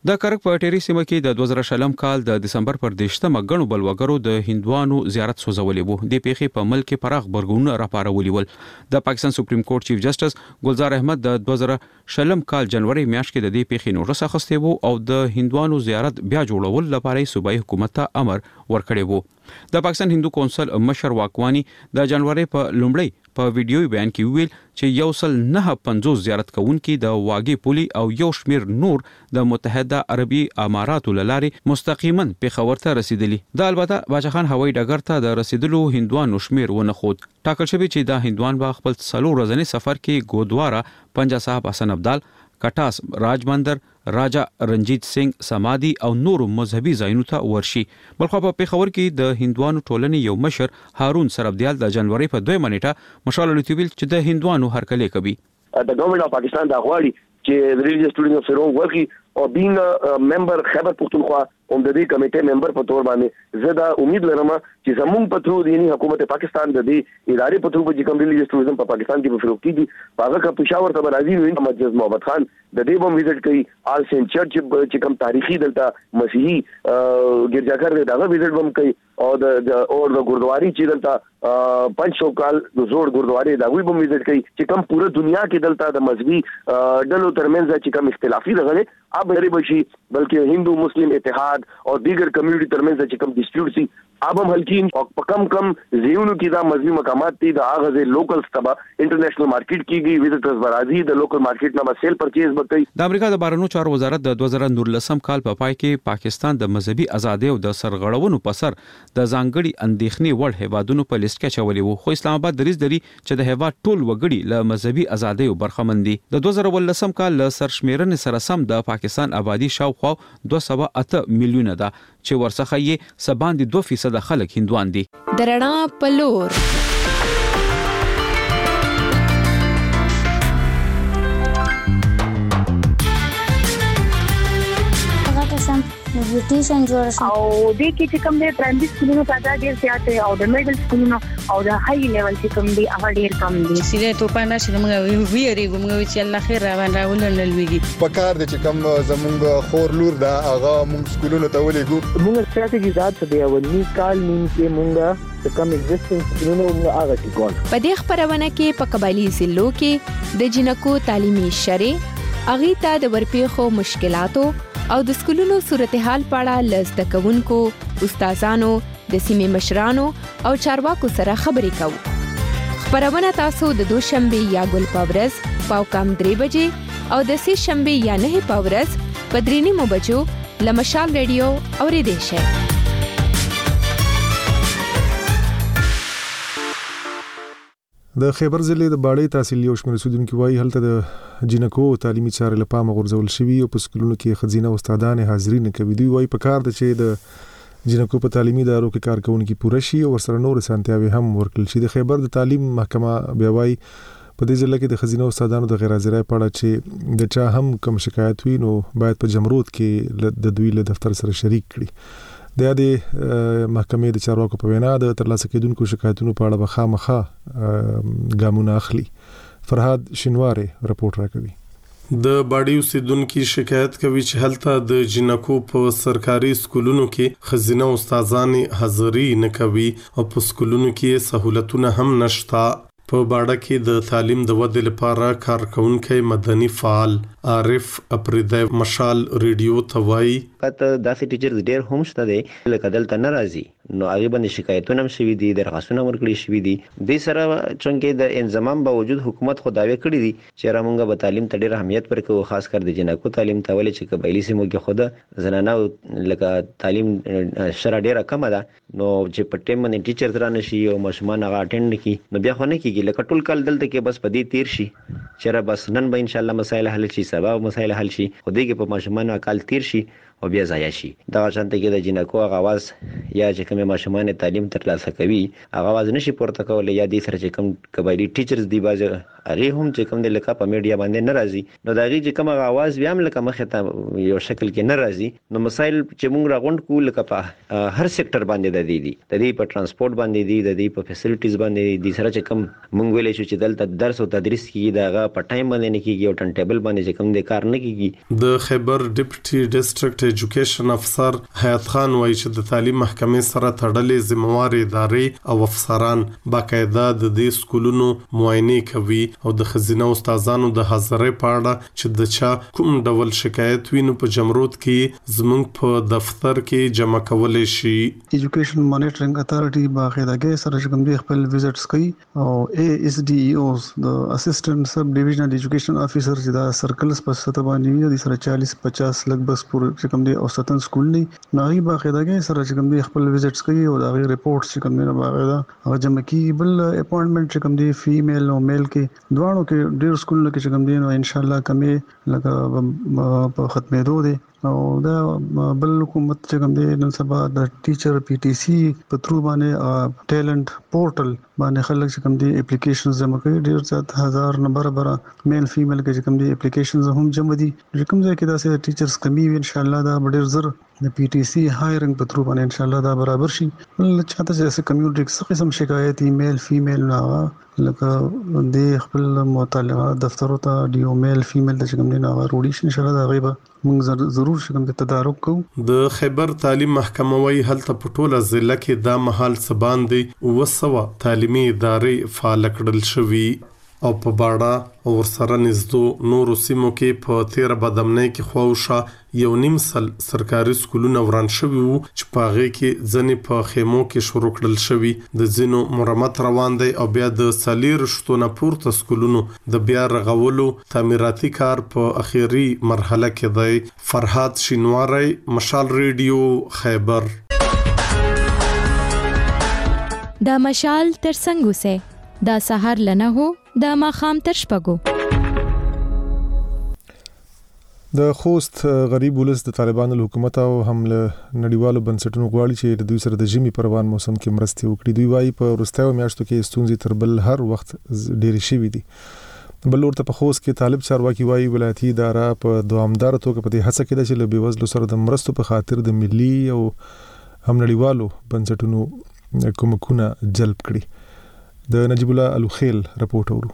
د کرک په ټيري سیمه کې د دوه زره شلم کال د دسمبر پر دیشتمه غنو بلوګرو د هندوانو زیارت سوزولې وو د پیخي په ملک کې پراخ برګونه راپارولې ول د پاکستان سپریم کورټ چیف جسټس ګلزار احمد د دوه زره شلم کال جنوري میاشت کې د دې پیخي نوټس اخیسته وو او د هندوانو زیارت بیا جوړول لپاره صوبایي حکومت ته امر ورکړی وو د پاکستان هندو کونسل مشر واکوانی د جنوري په لومړی په ویډیوي بیان کې ویل چې یو سل نه پنځوس زیارت کوونکي د واګي پولي او یو شمیر نور د متحده عربي اماراتو لارې مستقیما پیښور ته رسیدلی د البته باچخان هوایي ډګر ته د رسیدلو هندوانو شمیر ونه خود ټاکل شوی چې د هندوان با خپل څلور ورځنی سفر کې ګودوارا پنجا صاحب حسن ابدال کټاس راجمندر راجا رنجیت سنگ سمادي او نور مذهبي ځایونو ته ورشي بلخو په پیښور کې د هندوانو ټولنې یو مشر هارون سربدیال د جنوري په دوه منېټه مشال لټویل چې د هندوانو هرکلی کوي د ګورنمنت اف پاکستان د غواړي چې د ریلیجیس ټورینګ فیرون ورکی او بینګ ممبر خیبر پختونخوا هم د دې کمیټې ممبر په تور باندې زه دا امید لرم چې زموږ په ترو دینی حکومت پاکستان د دې ادارې په ترو چې کوم ریلیجیس ټوریزم په پاکستان کې په فروغ کیږي هغه کا پېښور ته راځي نو محمد محمد خان د دې بم وزټ کوي آل سینټ چرچ چې کوم تاریخي دلته مسیحي ګرجاګر دی دا وزټ بم کوي او د او د ګوردواري چې دلته پنځ سو کال د زوړ ګوردواري دا وی بم وزټ کوي چې کوم پوره دنیا کې دلته د مذهبي ډلو ترمنځ چې کوم اختلافي دغه اب غیر بشي بلکې هندو مسلم اتحاد او دیگر کمیونټي ترمنځ چې کوم ډیسپیوټ سي اب هم هلکین او کم کم زیونو کې دا مذهبي مقامات دي د اغه لوکلز تبا انټرنیشنل مارکیټ کیږي وزټرز برازي د لوکل مارکیټ نه سیل پرچیز وکړي د امریکا د بهرنیو چارو وزارت د دوه زره نولسم کال په پای کې پاکستان د مذهبي ازادۍ او د سرغړونو په سر د ځانګړي اندېښنې وړ هیوادونو په لیست کې چولې وو خو اسلام آباد دریز دري چې د هیواد ټول وګړي له مذهبي ازادۍ او برخمن دي د دوه زره ولسم کال له سرشمیرنې سره سم د پاکستان آبادی شاوخوا دوه سوه اته میلیونه ده چې ورڅخه یې سباندې دوه فیصد خلک هندوان دي درنا پلور بیوټیشن جوړ شو او د کې چې کوم د پرایمري سکولونو تعداد ډیر زیات دی او د میډل سکولونو او د های لیول چې کوم دی هغه ډیر کم دی سیده تو پانا چې موږ ویری موږ چې الله خیر را باندې ولنل ویږي په کار د چې کوم زمونږ خور لور دا هغه موږ سکولونو ته ولېګو موږ ستراتیژي ذات څه دی ولني کال نیم کې موږ کوم ایگزیسټنس سکولونو موږ هغه ټیکول په دې خبرونه کې په قبایلی ضلعو کې د جنکو تعلیمي شرې اغه ته د ورپېخو مشکلاتو او د سکولونو صورتحال په اړه لزده کوونکو استادانو د سیمې مشرانو او چارواکو سره خبرې کوو خبرونه تاسو د دوشنبه یا ګل پاورز پاو کم درې بجې او د سې شنبه یا نه پاورز په درې نیمو بجو لمشال ریډیو اوریدئ شئ د خیبر ضلع د باړې تحصیل یو شمېر اوسیدونکو وایي هلته د جنکو تعلیمي چارې لپاره غورځول شوي او په سکولونو کې خزینه استادان حاضري نه کوي دوی وایي په کار د چې د جنکو په تعلیمي ادارو کې کارکونکو پوره شي او ورسره نور سانتیاوي هم ورکړل شي د خیبر د تعلیم محکمه بیا وایي په دې ځل کې د خزینه استادانو د غیر حاضرۍ په اړه چې د چا هم کوم شکایت وي نو باید په جمرود کې د دوی له دفتر سره شریک کړي د یادې محکمې د چارواکو په وینا د ترلاسه کېدونکو شکایتونو په اړه به خامخا ګامونه اخلي فرهاد شینواره رپورټ راکوي د باډي اوسیدونکو شکایت کوي چې هلته د جنکو په سرکاري سکولونو کې خزینه استادان حاضري نه کوي او په سکولونو کې سہولتونه هم نشته په باډه کې د تعلیم د ودې لپاره کارکونکو مدني فعال عارف اپریدای مشال ریډیو توای کته داسې ټیچر ډیر هم شته دي لکه دلته ناراضي نو هغه باندې شکایتونه هم شوي دي درخواستونه ورکړي شوي دي د سره څنګه د انضمام باوجود حکومت خو داوی کړی دي چې رامونږه به تعلیم ته ډیر اهمیت ورکوو خاص کر د جنکو تعلیم ته ولې چې قبایلی سیمو کې خود زنانه لکه تعلیم شره ډیره کم ده نو چې په ټیم باندې ټیچر تر نه شي او مشمان هغه اټینډ کی نو بیا خو نه کیږي لکه ټول کال دلته کې بس پدې تیر شي چې بس نن به ان شاء الله مسائل حل شي سبا مسائل حل شي خو دې کې په مشمان کال تیر شي او بیا ځای شي دا شانته کې د جنکو غواز یا چې کومه ماشومان تعلیم ترلاسه کوي هغه غواز نشي پورته کولای یا د سره چې کوم قبایلی ټیچرز دی باز هغه هم چې کوم د لکه په میډیا باندې ناراضي نو دا غي چې کوم आवाज بیا هم لکه مخه ته یو شکل کې ناراضي نو مسایل چې موږ راغونډ کو لکه په هر سېکټر باندې د دي دي د دې په ترانسپورت باندې دي د دې په فیسیلیټیز باندې دي سره چې کوم موږ ویلې شو چې دلته درس او تدریس کیږي داغه په ټایم باندې نه کیږي او ټن ټیبل باندې چې کوم د کار نه کیږي د خیبر ډیپټي ډیسټریکټ ایجوکیشن افسر حیات خان وایي چې د تعلیم محکمې سره تړلې ذمہوار ادارې او افسران باقاعده د دې سکولونو معاینه کوي او د خزینه استادانو د حاضرۍ په اړه چې د چا کوم ډول شکایت وینو په جمرود کې زمونږ په دفتر کې جمع کولای شي. ایجوکیشن مانیټرینګ اتارټي باقاعده سره چې کوم دی خپل وزټس کوي او اے اس ډي اوز د اسسټنټ سب ډیویژنل ایجوکیشن افیسر چې دا سرکلز په سطح باندې دی سره چالیس پچاس لګ بس پور چې کوم دی اوسطن سکول دی ناغي باقاعده سره چې کوم دی خپل وزټس کوي او دا غي رپورټس چې کوم دی باقاعده هغه جمع کی بل اپوینټمنٹ چې کوم دی فیمیل او میل کې دوانو کې ډیر سکولونو کې چې کوم دی نو ان شاء الله کمې لکه په ختمېدو دی او دا بل حکومت چې کوم دی نن سبا د ټیچر پی ټی سی په ترو باندې ټیلنت پورټل باندې خلک چې کوم دی اپلیکیشنز جمع کوي ډیر زیات هزار نمبر برا میل فیمیل کې چې کوم دی اپلیکیشنز هم جمع دي کوم ځای کې دا سه ټیچرز کمی وي ان شاء الله دا ډیر زر د پی ټی سی هایرنګ په ترو باندې ان شاء الله دا برابر شي ول چاته چې کمیونټي څخه قسم شکایت ایمیل فیمیل نه لکه د خپل متعلقه دفترو ته ډیو میل فیمیل د کوم نه وروړي ان شاء الله دا غیبه موږ ضرور شګم د تدارک کوو. د خیبر تعلیم محکمه وی هلته په ټوله ضلع کې دا مهال سبان دی وسوه تعلیمي ادارې فعال کړل شوي او په باړه او ورسره نږدې نورو سیمو کې په تیر بدامنۍ کې خوښه یو نیم سل سرکاري سکولونه وران شوي وو چې په هغه کې ځنې په خیمو کې شروع کړل شوي د ځینو مرمت روان دی او بیا د سالیر شتونه پورته سکولونو د بیا رغولو تعمیراتي کار په اخیری مرحله کې دی. فرهاد شینواری، مشال ریډیو، خیبر. دا مشال ترڅنګ اوسه دا سحر لنه هو دا ماخام تر شپږو. د خوست غریب ولس د طالبانو حکومت او هم له نړیوالو بنسټونو غواړي چې د دوی سره د ژمي په روان موسم کې مرستې وکړي. دوی وايي په وروستیو میاشتو کې ستونزې تر بل هر وخت ډېرې شوې دي. بل ورته په خوست کې طالب چارواکي وايي ولایتي اداره په دوامدار توګه په دې هڅه کې ده چې له بېوزلو سره د مرستو په خاطر د ملي او هم نړیوالو بنسټونو کومکونه جلب کړي. د نجیب الله الوخیل رپورټ اورو.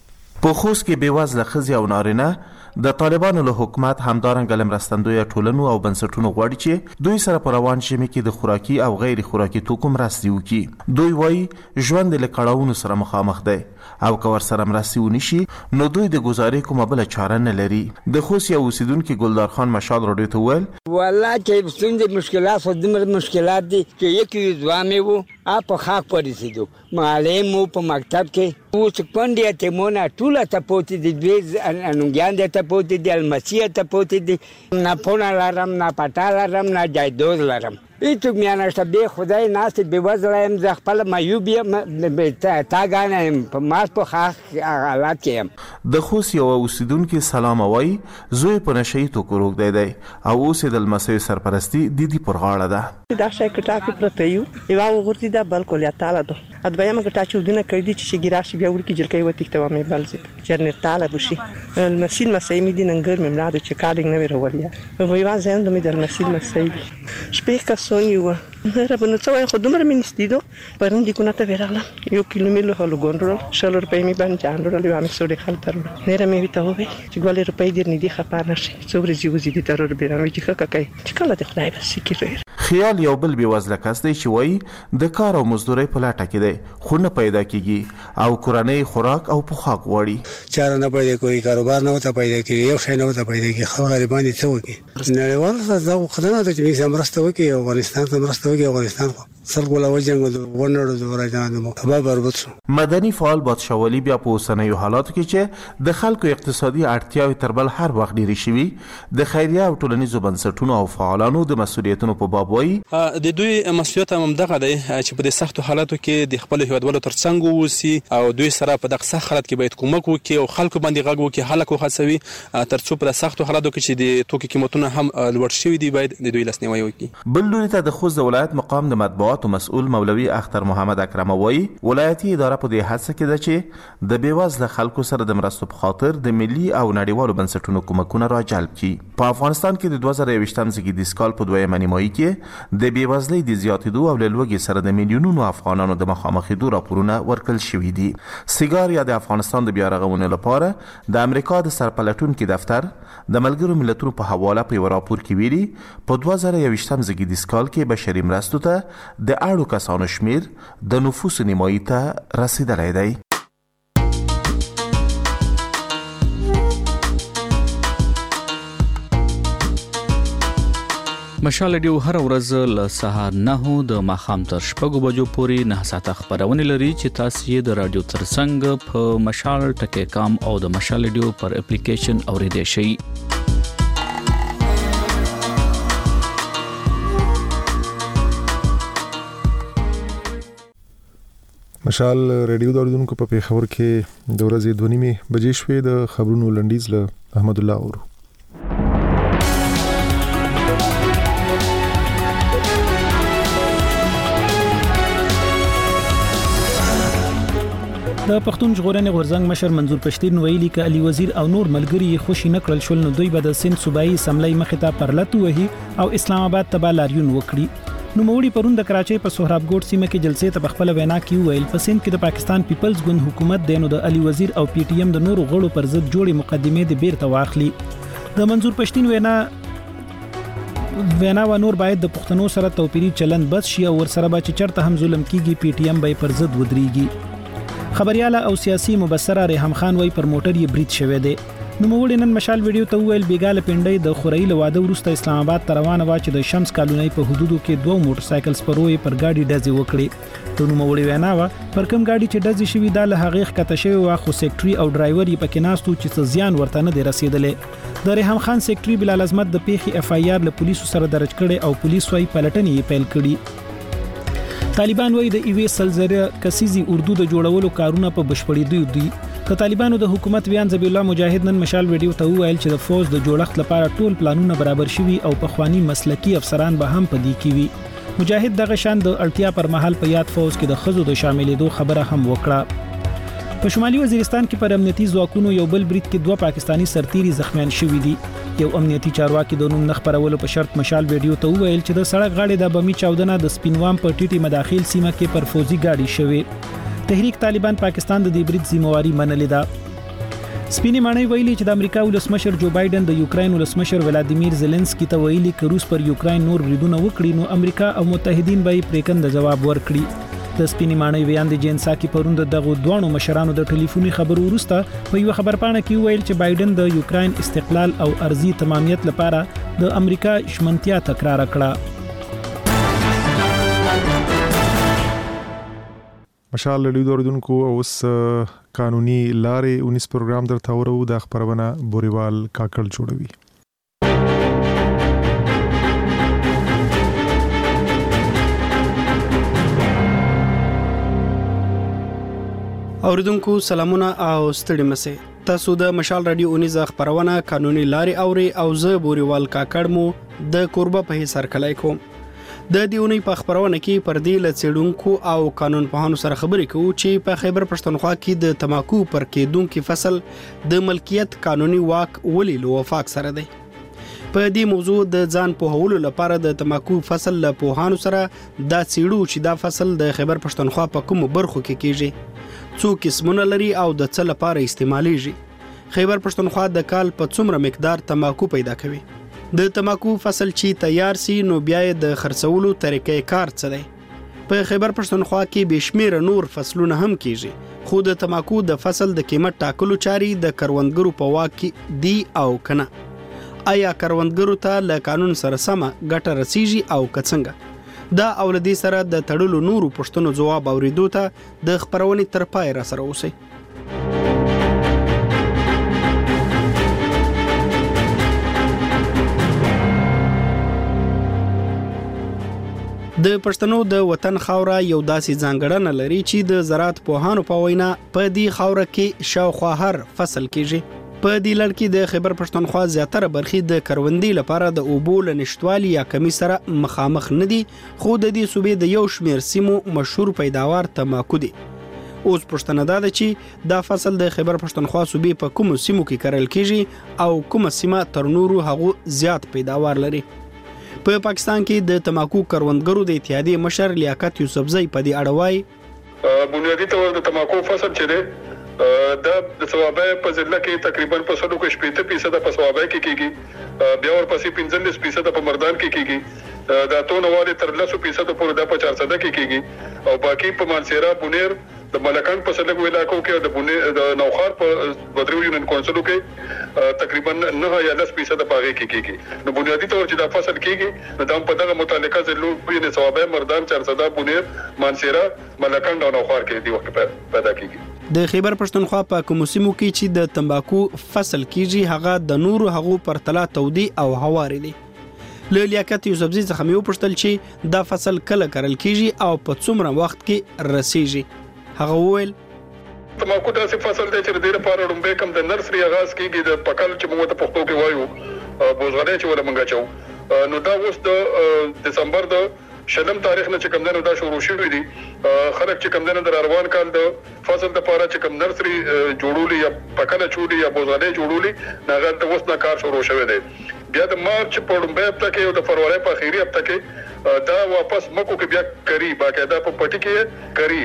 په خوست کې بېوزله ښځې او نارینه د طالبانو له حکومت همدارنګه له مرستندویه ټولنو او بنسټونو غواړي چې دوی سره په روان ژمي کې د خوراکي او غیر خوراکي توکو مرستې وکړي. دوی وایي ژوند له کړاوونو سره مخامخ دی او که ورسره مرستې ونشي نو دوی د ګزارې کومه بله چاره نه لري. د خوست یو اوسیدونکي ګلدار خان مشال راډیو ته وویل والله چې ستونزې مشکلات خو دومره مشکلات دي چې یکې دوه مې وو په خاک په رسېدو معلم مو په مکتب کې اوس کونډې یتیمونه ټوله ته پوتې دي دوی انونګیان دی ته پوتې دي المسیح ته پوتې دي نه پونه لرم نه پټا لرم نه جایداد لرم هیڅوک مې نشته بې خدای ناستې بېوزله یم زه خپله معیوب یم تاګانه یم په ماس په خاص حالات کې یم. د خوست یوه اوسیدونکي سلام وایي زوی په نشه یي توکو روږدی دی او اوس یې د لمسیو سرپرستي د دې پر غاړه ده. دا شی کټا کې پرته یو یوه وغورځي ده بل کلیاتاله ده ا دویمه کټا چې ودونه کړي دي چې شګي راشي بیا وړي کې جلکۍ وتښته ومې بل زی جرنرتاله بشي المسیل مسیل مې دي نن ګرمې ملا د چې کارډینګ نه وي راولیا وایي وازه هم د مې د المسیل مسیل شپې کا سونیو نه ربنه څو خو دومره مې نستیدو پرون دي کو نه ته ورغله یو کیلومتر هلو ګونډرل شل روپۍ مې باندې جانډرل یو امې سوري خل تر نه رمې وي ته وې چې ګولې روپۍ دې نه دي خپانه شي څو ورځې وځي دي تر بیرانه چې ښه کوي چې کله د خدای بس کیږي. خیال یو بل بېوزله کس دی چې وایي د کار او مزدورۍ په لټه کې دی خو نه پیدا کیږي او کورنۍ خوراک او پوښاک غواړي. چاره نه پیدا کوي کاروبار نه وته پیدا کوي یو شی نه وته پیدا کوي خو غریبان دي څه وکړي. نړیوال څه خدانه ته چې موږ مرسته وکړي افغانستان ته مرسته وکړي افغانستان خو سرګو لا وجنګ د ونړو د ورځانو خبر بربط شو. مدني فعال بادشاهولي بیا په اوسنیو حالاتو کې چې د خلکو اقتصادي اړتیاوې تر بل هر وخت ډېرې شوي د خیریه او ټولنیزو بنسټونو او فعالانو د مسؤلیتونو په باب وایي د دوی مسؤلیت هم دغه دی چې په دې سختو حالاتو کې د خپل هیوادوالو ترڅنګ اوسي او دوی سره په دغه سخت حالت کې باید کومک وکړي او خلکو باندې غږ وکړي خلک وهڅوي ترڅو په سختو حالاتو کې چې د توکو قیمتونه نه هم لوړ شوي دي باید د دوی لاسنیوي وکړي. بل لوري ته د خوست ولایت مقام د مطبوعاتو مسؤل مولوي اختر محمد اکرم وایي ولایتي اداره په دې هڅه کې ده چې د بیوزله خلکو سره د مرستو په خاطر د ملي او نړیوالو بنسټونو کومکونه راجلب کړي. په افغانستان کې د دوه زره یوویشتم زیږدیز کال په دویمه نیمایي کې د بیوزلۍ د زیاتېدو او له لوږې سره د میلیونونو افغانانو د مخامخېدو راپورونه ورکړل شوي دي. سیګار یا د افغانستان د بیا رغونې لپاره د امریکا د سرپلټونکي دفتر د ملګرو ملتونو په حواله په یو راپور کې ویلي په دوه زره یوویشتم زیږدیز کال کې بشري مرستو ته د اړو کسانو شمیر د نفوس نیمایي ته رسیدلی دی. مشال رادیو هر ورځ له سهار نه د ماښام تر شپږو بجو پورې نه ساعته خبرونه لري چې تاسو یې د رادیو ترڅنګ په مشال ټکی کام او د مشال رادیو پر اپلیکیشن اوریدئ شئ. مشال رادیو د اوریدونکو په پیښور کې د ورځې دوه نیمې بجې شوې. د خبرونو لنډیز له احمد الله اورو. د پښتون ژغورنې غورځنګ مشر منظور پښتين ویلي ک علي وزیر او نور ملګری خوشي نکړل شول نو دوی به د سند صوبایي سملای مخې ته پرلط وهي او اسلام آباد ته بالاریون وکړي. نو موړي پرون د کراچۍ په سهراب ګوټ سیمه کې جلسې ته خپل وینا کې ویل په سند کې د پاکستان پیپلز ګوند حکومت دینو د علي وزیر او پی ټی ایم د نورو غړو پر ضد جوړې مقدمې د بیرته واخلي. د منظور پښتين وینا وینا و نور باید د پښتنو سره توپیری چلند بس شي او ور سره به چرته هم ظلم کیږي پی ټی ایم به پر ضد ودرېږي. خبرياله او سیاسي مبصره ریحم خان وای پر موټر یې بریټ شوه دی. نو موږ نن مشال ویډیو ته ویل بیګاله پنډۍ د خورایي واده ورسته اسلام آباد ته روانه و چې د شمس کالونی په حدودو کې دوه موټر سایکل سپروي پر گاډي ډزې وکړي. ته نو موږ وینا و پر کوم گاډي چې ډزې شوی د لهغه کته شوی و خو سیکټري او ډرایور یې پکې ناستو چې زیان ورته نه دی رسیدلې. د ریحم خان سیکټري بلال عظمت د پیخي اف آی آر له پولیسو سره درج کړي او پولیس وايي پلټنې پیل کړي. طالبان وایي د ایوې سلزره کسيزي اردو د جوړولو کارونه په بشپړېدو دي. که طالبانو د حکومت بیان ذبی الله مجاهد نن مشال ویډیو ته ویل چې د فوج د جوړښت لپاره ټول پلانونه برابر شوي او په خواني مسلکی افسران به هم پدې کې وي. مجاهد دغه شان د اړتیا پر مهال په یاد فوج کې د خزو د شاملېدو خبره هم وکړه. په شمالي وزیرستان کې پر امنیتي ځواکونو یو بل بریټ کې دوه پاکستانی سرتیري زخمیان شوي دي. یو امنیتي چارواکي د نوم نخبرولو په شرط مشال ویډیو ته ویل چې د سړک غاړې د بمی چاودنه د سپینوام په ټیټي مداخل سیمه کې پر فوزي گاډي شوه. تحریک طالبان پاکستان د دې بریټ ذمہواری منلې ده. سپینې معنی ویلي چې د امریکا ولسمشر جو بایدن د یوکرين ولسمشر ولادیمیر زيلنسکي ته ویلي چې روس پر یوکرين نور بریدونه وکړي نو امریکا او متحدین به پریکند جواب ورکړي. د سپینې معنی ویان د جنسا کې پروند دغه دوانو مشرانو د ټلیفوني خبرو وروسته په یو خبر پاڼه کې ویل چې بایدن د یوکرين استقلال او ارضي تمامیت لپاره د امریکا شمنتیا تکرار کړه. مشال لړیو دوردونکو اوس قانوني لارې اونیس پروګرام درته ورو د خبرونه بوريوال کاکړ جوړوي. اوریدونکو سلامونه او ستړي مسه. تاسو د مشال رادیو اونیز خبرونه قانوني لارې اوري او زه بوريوال کاکړ مو د قربه په هي سرکلای کوم. د دیونی په خبرونه کې پر دې لڅېډونکو او قانون پوهانو سره خبرې کوو چې په خیبر پښتونخوا کې د تماکو پر کېدونکو فصل د ملکیت قانوني واک ولې له وفاق سره دی. په دې موضوع د ځان پوهولو لپاره د تماکو فصل له پوهانو سره دا څېړو چې دا فصل د خیبر پښتونخوا په کوم برخو کې کېږي، څو قسمونه لري او د څه لپاره استعمالېږي. خیبر پښتونخوا د کال په څومره مقدار تماکو پیدا کوي. د تماکو فصل چې تیار سي نو بیا د خرڅولو طریقې کار څه دی. په خیبر پښتونخوا کې بشمیره نور فصلونه هم کیږي، خو د تماکو د فصل د قیمت ټاکلو چاري د کروندګرو په واک کې دی او کنه. آیا کروندګرو ته له قانون سره سمه ګټه رسیږي او کڅنګه؟ دا اولدي سره د تړلو نورو پښتنو جواب اوریدو ته د خبرونې تر پای را سره اوسئ. د پښتنو د وطن خاوره یو داسې ځانګړنه لري چې د زراعت پوهانو په وینا په دې خاوره کې شاوخوا هر فصل کېږي. په دې لړ کې د خیبر پښتونخوا زیاتره برخې د کروندې لپاره د اوبو له نشټوالي یا کمی سره مخامخ نه دي، خو د دې صوبې د یو شمېر سیمو مشهور پیداوار تماکو دی. اوس پوښتنه دا ده چې دا فصل د خیبر پښتونخوا صوبې په کومو سیمو کې کرل کیږي او کومه سیمه تر نورو هغو زیات پیداوار لري. په پا پاکستان کې د تماکو کروندګرو د اتحادیې مشر لیاقت یوسفزی په دې اړه وایي بنیادی طور د تماکو فصل چې دی دا د ثوابه په ضلع کې تقریبا په سلو کې شپږ فیصد په ثوابه کې کېږي، بیا ورپسې پنځلس فیصد په مردان کې کېږي، دا تونواله تر لس فیصد پورې د په چار سده کې کېږي او باقي په مانسیرا بونیر د ملکان په سلګو علاقو کې د بونیر د نوخار په بدرو یونین کونسلو کې تقریبا نه یا لس فیصد پاغه کې کېږي. نو بنیادی طور چې دا فصل کېږي نو دا په دغه متعلقه ضلعو په ثوابه مردان چار سده بونیر مانسیرا ملکان او نوخار کې دی وخت پیدا کېږي. د خیبر پښتونخوا په کومو سیمو کې چې د تمباکو فصل کیږي هغه د نورو هغو پرتله تودي او هواري دي. له لیاقت یوسفزي څخه مې وپوښتل چې دا فصل کله کرل کیږي او په څومره وخت کې رسیږي. هغه وویل تماکو داسې فصل دی چې د لپاره لومبه کم د نرسري آغاز کیږي د پکل چې موږ ته پښتو کې وایو بوزغلې چې ولا منګه چاو نو دا اوس د دسمبر د شلم تاریخ نه چې کوم دنه دا شروع شوی دی. خلک چې کوم دنه د روان کال د فصل د لپاره چې کوم نرسري جوړولي یا پکله چولي یا بوزغلې جوړولي ناغه د اوس نه کار شروع شوی دی. بیا د مارچ په لومبه هفته کې او د فروری په اخیری هفته کې دا واپس مکو کې بیا کری باقاعده په پټي کې کری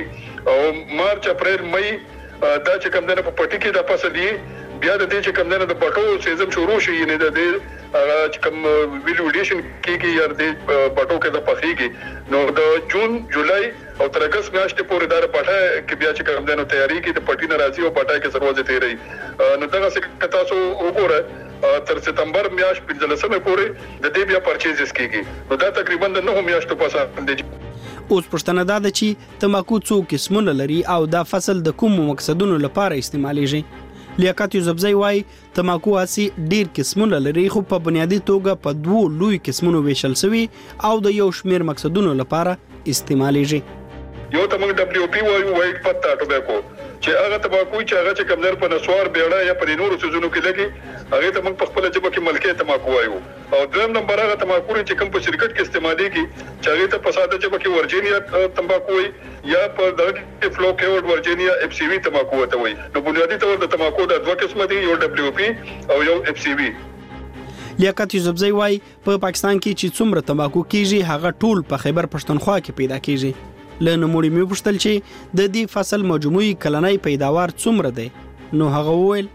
او مارچ اپریل مئی دا چې کوم دنه په پټي کې د فصل دی. بیا د دې چې کوم دنه د بټو سیزن شروع شي نه د دې چې کوم ویلوډیشن کېږي یا د بټو کې د پخېږي نو د جون جولای او تر اگست میاشتې پورې دا پټه کې بیا چې کوم دنه تیاری کې د پټي ناراضي او پټه کې سروځي تیری نو دغه څه تاسو وګوره تر سپتمبر میاشت پنځلسمه پورې د دې بیا پرچیزز کېږي نو دا تقریبا د نهو میاشتو پاسه دی. اوس پښتنه دا ده چې تماکو څو قسمونه لري او دا فصل د کوم مقصدونو لپاره استعمالېږي. لیاقت یوسفزی وایي تماکو اسی ډیر قسمونه لري خو په بنیادی توګه په دوو لوی قسمونو ویشل شوی او د یو شمیر مقصدونو لپاره استعمالېږي. یو ته موږ دبليو پی وایو وایټ پتا ټوباکو چې هغه تماکو چې هغه چې کمزور په نسوار بیړه یا په نورو سيزونو کې لګي هغه ته موږ په خپل ژبه کې ملکه تماکو وایو او دویم نمبر هغه تماکو چې کوم په شرکت کې استعمالېږي چې هغه ته په ساده ژبه کې ورجینیا تماکو وایي یا په دغه کې فلو کېورډ ورجینیا اف سی وی تماکو ته وایي. نو بنیادی طور د تماکو د دوه قسمه دي یو دبليو پی او یو اف سی وی. لیاقت یوسفزی وایي په پاکستان کې چې څومره تماکو کیږي هغه ټول په خیبر پښتونخوا کې پیدا کیږي. له نوموړي مې وپوښتل چې د دې فصل مجموعي کلنۍ پیداوار څومره دی نو هغه وویل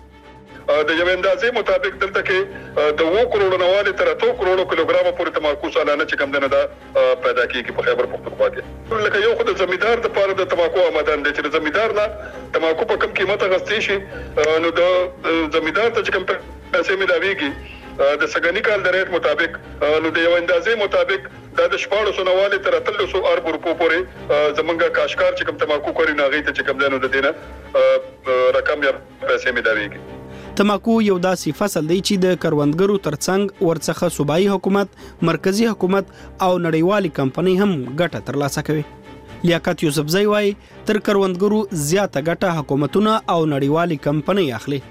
د یو اندازې مطابق دلته کې د وو کروڑو نواله تر اتو کروڑو کیلوګرام پورې تماکو سالانه چې کم دنه دا پیدا کیږي په خیبر پښتونخوا کې. لکه یو خو د زمیدار د پاره د تماکو آمدن دي چې زمیدار نه تماکو په کم قیمت غستې شي نو د زمیدار ته چې کم پیسې ملاويږي د سګنی کال د ریټ مطابق نو د یو اندازې مطابق دا د شپږ سو نواله تر اتلس ارب روپو پورې زمونږه کاشکار چې کوم تماکو کوي ناغې ته چې کوم دنه د دینه رقم یا پیسې ملاويږي. تماکو یو داسې فصل دی چې د کروندګرو ترڅنګ ورڅخه صوبایي حکومت، مرکزی حکومت او نړیوالي کمپنۍ هم ګټه ترلاسه کوي. لیاقت یوسفزی وایي تر کروندګرو زیاته ګټه حکومتونه او نړیوالي کمپنۍ اخلي.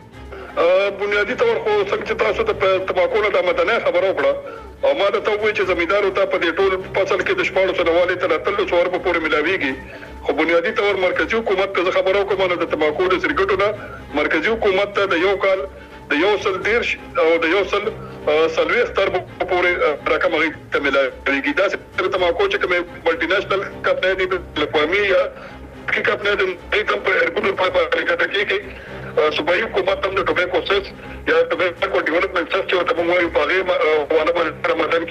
بنیادی طور خو څنګه چې تاسو د تماکو د مدنه خبرو کړه او ما ته وایي چې زمیدارو ته په دې ټول فصل کې د شپږ سو نواله تر اتلس ارب پورې ملاويږي خو بنیادی طور مرکزی حکومت ته خبرو کوم نو د تماکو د سرګټونه مرکزی حکومت ته د یو کال د یو سل دیرش او د یو سل سلويخ تر پورې رقم غي ته ملاويږي. دا چې تماکو چې کوم ملټي نېشنل کمپنۍ دي لکوامي یا کی کمپنۍ د دې کم په ارګونو په اړه کې کې صوبایي حکومت هم د ټوباکو سس یا ټوباکو ډیولپمنٹ سس چې ته موږ په هغه ونه باندې رمضان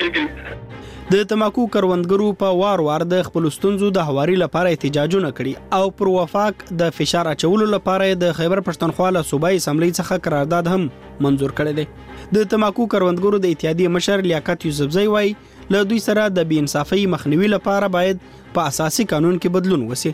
کېږي. د تماکو کروندګرو په وار وار د خپل ستونزو د هواري لپاره احتجاجونه کړي او پر وفاق د فشار اچولو لپاره د خیبر پښتونخوا له صوبایي اسمبلی څخه قرارداد هم منزور کړی دی. د تماکو کروندګرو د اتحادیې مشر لیاقت یوسفزی وایي له دوی سره د بې انصافۍ مخنیوي لپاره باید په اساسي قانون کې بدلون وشي.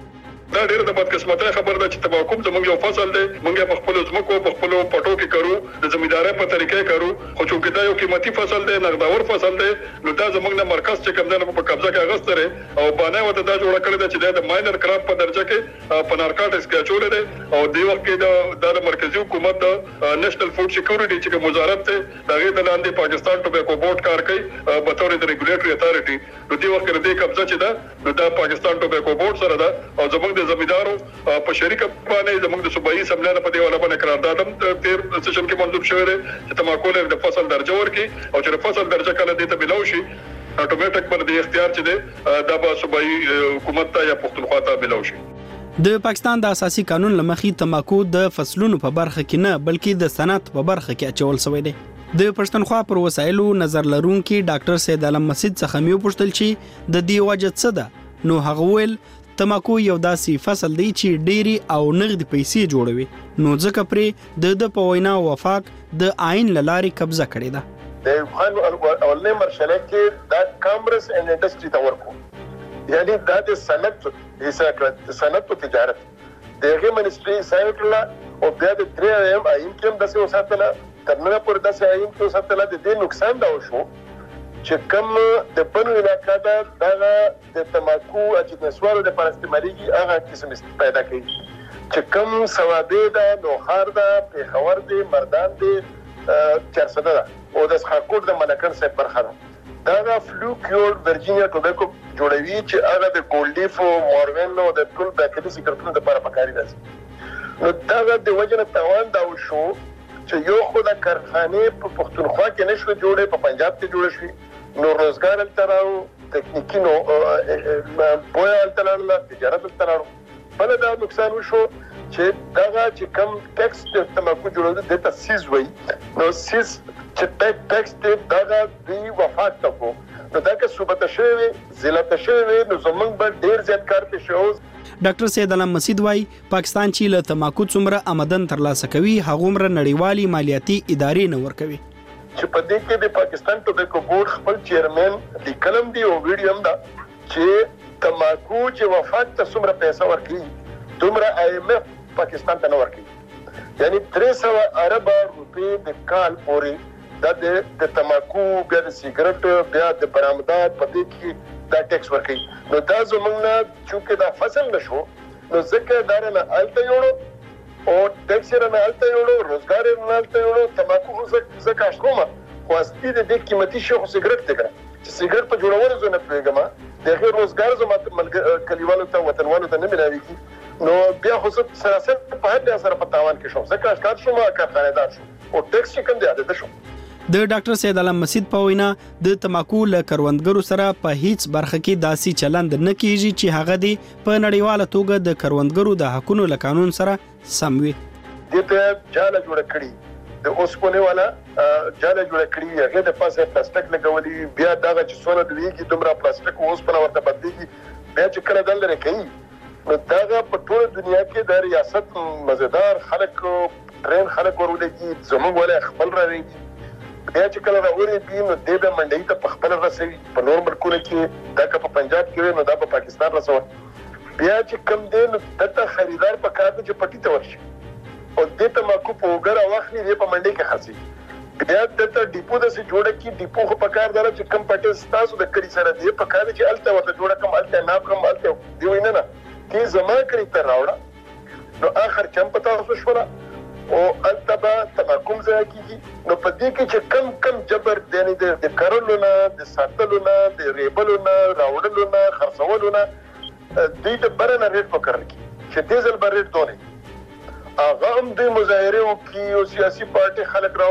دا ډېر د بدقسمتۍ خبر ده چې تماکو زموږ یو فصل دی موږ په خپل ځمکو په خپل پټو کې کرو د زمیندارۍ په طریقې کرو خو چې دا یو قیمتي فصل دی نقداور فصل دی نو دا زموږ د مرکز چې کوم دی په قبضه کې اغستره او باندې وته دا جوړ کړی دی چې د ماینر کراپ په درجه کې په نارکاټس کې چول دی او دی وخت کې د مرکزی حکومت د نېشنل فود سکیورټي چې وزارت ته دغه د لاندې پاکستان ټوبیکو بورډ کار کوي په تور د ریګولیټري اتارټي نو دی وخت کې د قبضه چې دا نو دا پاکستان ټوبیکو بورډ سره دا او زموږ د زمیدارو په شریک باندې زموږ د صوبایي سملانه په دی ولا باندې قرارداد هم تیر سیشن کې منظور شوی دی چې تماکو له د فصل درجه ورکي او چې فصل درجه کله دې ته ملو شي اتوماتیک باندې اختیار چې دی دا به صوبایي حکومت ته یا پښتونخوا ته ملو شي. د پاکستان د اساسي قانون لمخې تماکو د فصلونو په برخه کې نه بلکې د صنعت په برخه کې اچول شوی دی. د پښتونخوا پر وسایلو نظر لرونکي ډاکټر سید عالم مسجد څخه مې پوښتل چې د دې وجه څه ده نو هغه ویل تماکو یو داسې فصل دی چې ډېری او نغدي پیسې جوړوي نو ځکه پرې د د په وینا وفاق د آئین لارې قبضه کړې ده. د افغان اولنې مرحله کې د کامرس اینڈ انډستری ته ورکو یعنی د صنعت حصہ کړ صنعت او تجارت دغه منستری سایکل او بیا د درې ایم آئین کې د څه وساتله ترنه پر د څه آئین کې وساتله د دې نقصان دا وشو چې کوم د بنو علاقې دا د تماکو اجنسوارو د پرستماليږي هغه قسم پیدا کوي چې کوم سوابې دا نوخار دا پیښور دی مردان دی چارسده دا او د سخاکوټ د ملکن صاحب برخه ده دا فلو کیور ورجینیا ټوبیکو جوړوي چې هغه د ګولډیف او مورون او د ټول بیکري سیګرټونو لپاره پکاري راځي نو دا د وجنه توان دا وشو چې یو خو د کارخانه په پښتونخوا کې نشو جوړې په پنجاب کې جوړ شي نو روزګار التراو تکنیکی نو بویا التراو تجارت التراو بل دا نقصان وشو چې دا چې کم ټیکس د تماکو جوړول د تاسیس وای نو سیس چې ټیکس د دا دی وفات تکو نو دا که صوبته شوی ضلع شوی نو زمونږ به ډیر زیات کار پېښ شو. ډاکټر سید علم مسجد وايي پاکستان چې له تماکو څومره آمدن ترلاسه کوي هغومره نړیوالي مالیاتي ادارې نه ورکوي چې په دې کې د پاکستان ټوبیکو بورډ خپل چیرمن لیکلم دی او ویډیو هم دا چې تماکو چې وفات ته څومره پیسې ورکړي دومره آی ایم ایف پاکستان ته نه ورکړي یعنی درې سوه ارب روپۍ د کال پورې دا د تماکو بیا د سیګرټ بیا د برآمدات په دې کې دا ټیکس ورکړي نو دا زموږ نه چې دا فصل نشو نو ځکه دا نه الته یوړو او ټیکس نه الته یوړو روزګار نه الته یوړو تماکو ځکه اشکوما خو اصلي د دې قیمتي شی خو سیګرټ دی چې سیګرټ په جوړولو زونه پیګما د غیر روزګار زما کلیوالو ته وطنوالو ته نه ملایږي نو بیا خو سراسر په هر سره په تاوان کې شو ځکه اشکار شو ما کارخانه‌دار شو او ټیکس چې کوم دی عادت شو. د ډاکټر سید علم مسجد په وینا د تماکو له کروندګرو سره په هیڅ برخه کې داسي چلند نه کیږي چې هغه دی په نړیواله توګه د کروندګرو د حقوقو له قانون سره سم وي. د ته جاله جوړ کړی د اوسپونه والا جاله جوړ کړی هغه د پاسه پلاستیک لګولي بیا دغه چې سونه دیږي دومره پلاستیک اوسپنه ورته بدلېږي بیا چې کله دل لري کوي نو دغه په ټول دنیا کې د ریاست مزیدار خلک ټرین خلک ورولېږي زموږ ولې خپل راوي بیا چې کله راوړي بي نو د به منډي ته په خپل رسوي په نور ملکونو کې دا که په پنجاب کې نو دا په پاکستان رسوي بیا چې کم دین دته خریدار په کار چې پټي ته ورشي او د تماکو په وګړه واخلي دی په منډي کې خرڅي بیا دته ډیپو د سي جوړه کې ډیپو په کار دار چې کم پټي ستاسو د کړي سره دی په کار چې الته ورته جوړه کم الته نه کم الته دی وینه نه کې زما کړی ته راوړه نو اخر چم پتا اوسه شوړه او التبا تماکم ځای کیږي نو په دې کې چې کم کم جبر دیني د کارولو نه د ساتلو نه د ریبلو نه راوړلو نه خرڅولو نه دې د برنه ریټ پکړ کی چې دې ځل بر ریټ دونه هغه هم د مظاهره او کی او سیاسي پارټي خلک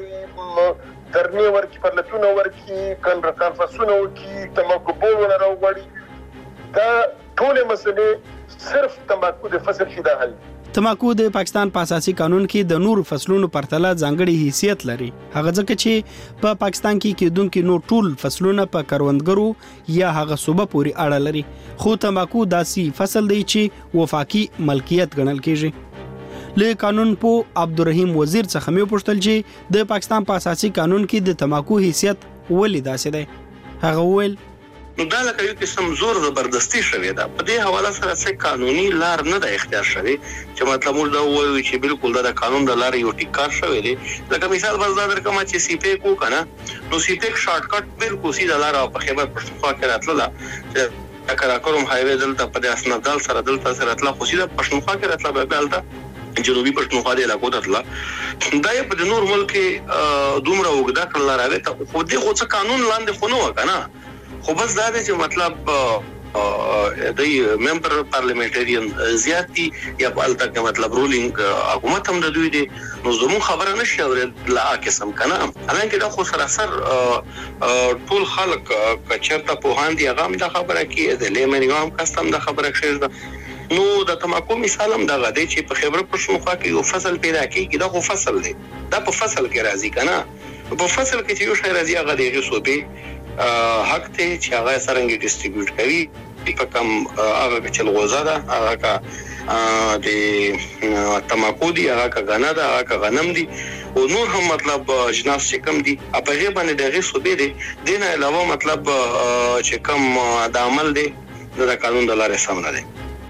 راوړي درنی ورکی پرلتونه ورکی کانفرنسونه ورکی تماکو بولونه راوړي دا ټول مسلې صرف تماکو د فصل شي د حل. تماکو د پاکستان په اساسي قانون کې د نور فصلونو پرتله ځانګړي حیثیت لري هغه ځکه چې په پاکستان کې کېدونکو نور ټول فصلونه په کروندګرو یا هغه صوبه پورې اړه لري خو تماکو داسي فصل دی چې وفاقي ملکیت ګڼل کیږي. له قانون پو عبدالرحیم وزیر څخه مې پوښتل چې د پاکستان په اساسي قانون کې د تماکو حیثیت ولې داسې دی هغه ویل نو دا لکه یو قسم زور زبردستی شوی دا. په دې حواله سره څه قانوني لار نه د اختیار شوی چې مطلب موږ دا وایو چې بالکل دا د قانون د لارې یو ټیکار شوی دی. لکه مثال بس دا درکم چې سی پیک وکنه نو سی پیک شارټ کټ بالکل سیده لار په خیبر پښتونخوا کې راتله چې کراکوم هایوي دلته په دې اسنادال سره دلته سره راتله خو سیده پښتونخوا کې راتله به دلته جنوبي پښتونخوا د علاقو ته راتله. دا یې په نور ملک دومره وګدا کړل راوي ته خو دې خو څه قانون لاندې خو نه وکنه. خو بس دا دی چې مطلب د ممبر پارلیمنټریان زیاتی یا بالته کې مطلب رولینګ حکومت هم د دوی دی نو زموږ خبره نشي اورل لا قسم کنه. حالانکه دا خو سراسر ټول خلک کچرته په هاندي هغه د خبره کې د لیمنیوم کاستم د خبره کړی نو د تماکو مثال هم دا غدي چې په خیبر پښتونخوا کې یو فصل پیدا کیږي دا خو فصل دی دا په فصل کې راځي کنه. په فصل کې چې یو شی راځي هغه دیږي صوبې حق ته چې هغه سرنګي ډیسټریبیوټ کوي په کم هغه چې لغوزه ده هغه کا د تماکو دي هغه کا غنا ده هغه کا غنم دي او نور هم مطلب جناس چې کم دي په هغه باندې دغه صوبې دي دینه علاوه مطلب چې کم د عمل دي د قانون د لارې سم نه دي.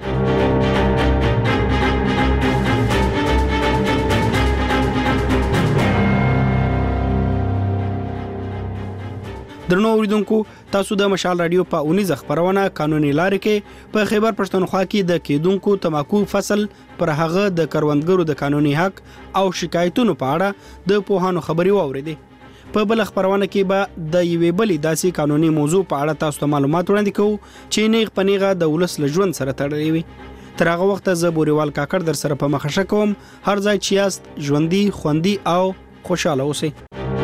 درنو اوریدونکو تاسو د مشال رادیو په اونیز خبرونه قانوني لارې کې په خیبر پښتونخوا کې د کېدونکو تماکو فصل پر هغه د کروندګرو د قانوني حق او شکایتونو په اړه د پوهانو خبري واوریدې. په بل خبرونه کې به د یوې بلې داسې قانوني موضوع په اړه تاسو ته معلومات وړاندې کوو چې نیغ پنیغه د ولس لژوند سره تړلې وي. تر هغه وخت زه بوريوال کاکړ در سره په مخه کوم. هر ځای چې یاست ژوندۍ خوندي او خوشاله اوسئ.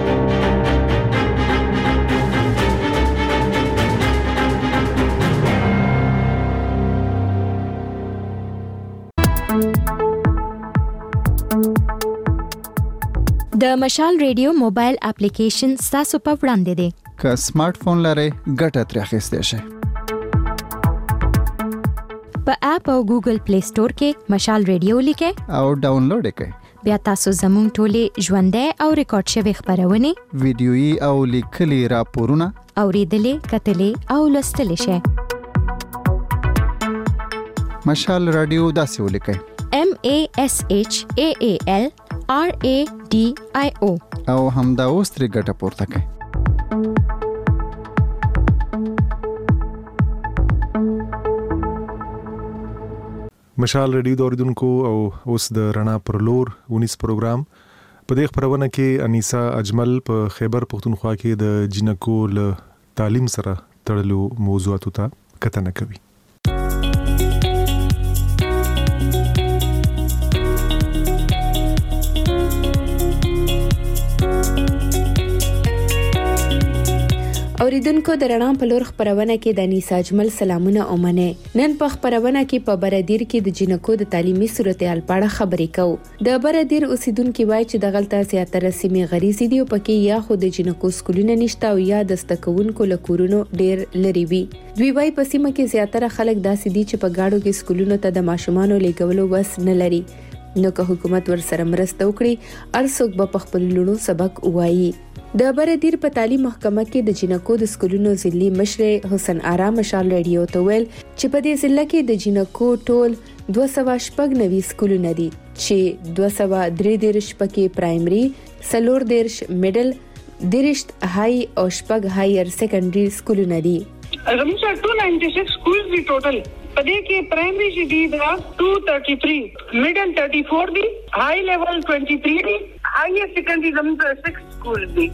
د مشال ریډیو موبایل اپلیکیشن تاسو په وړاندې دی. که سمارټ فون لرئ ګټه ترې اخیستئ شئ. په اپ او ګوګل پلی سٹور کې مشال ریډیو لیکئ او ډاونلوډ کړئ. بیا تاسو زموږ ټولې ژوندۍ او ریکارډ شوی خبرونه ویډیويي او لیکلي راپورونه اوریدلې کتلې او لوستلې شئ. مشال رادیو داسې ولیکئ M A S H A A L R A D I O او همدا اوس ترې ګټه پورته کړئ. مشال ریډیو د اوریدونکو او اوس د رڼا پر لور ونیس پروګرام په دې خبرونه کې انیسا اجمل په خیبر پښتونخوا کې د جنکو له تعلیم سره تړلو موضوعاتو ته کتنه کوي. اوریدونکو د رڼا په لور خبرونه کې د انیسا اجمل سلامونه اومنه. نن په خبرونه کې په بردیر کې د جنکو د تعلیمي صورتحال په اړه خبرې کوو. د بردیر اوسیدونکو وایي چې د غلطه سیاتره سیمې غریزي دي او پکې یا خو د جنکو سکولونه نشته او یا د ستکونکو لکورونو ډیر لري وي. دوی وایي په سیمه کې زیاتره خلک داسې دي چې په گاډو کې سکولونو ته د ماشومانو لېږولو وس نه لري. نو که حکومت ورسره مرسته وکړي ارڅوک به په خپل لونو سبق وایي. د بردیر په تعلیم محکمه کې د جنکو د سکولونو ضلعي مشر حسن آرا مشال ریډیو ته ویل چې په دې ضلع کې د جنکو ټول دوه سوه شپږ نوي سکولونه دي چې دوه سوه درې دېرش پکې پرایمري، څلور دېرش میډل، دېرش های او شپږ هایر سیکنډري سکولونه دي. زموږ سره two ninety-six schools دي ټوټل. په دې کې پرایمري چې دي دا two thirty-three، میډل thirty-four دي، های لیول twenty-three دي، هایر سیکنډري زموږ سره six schools دي.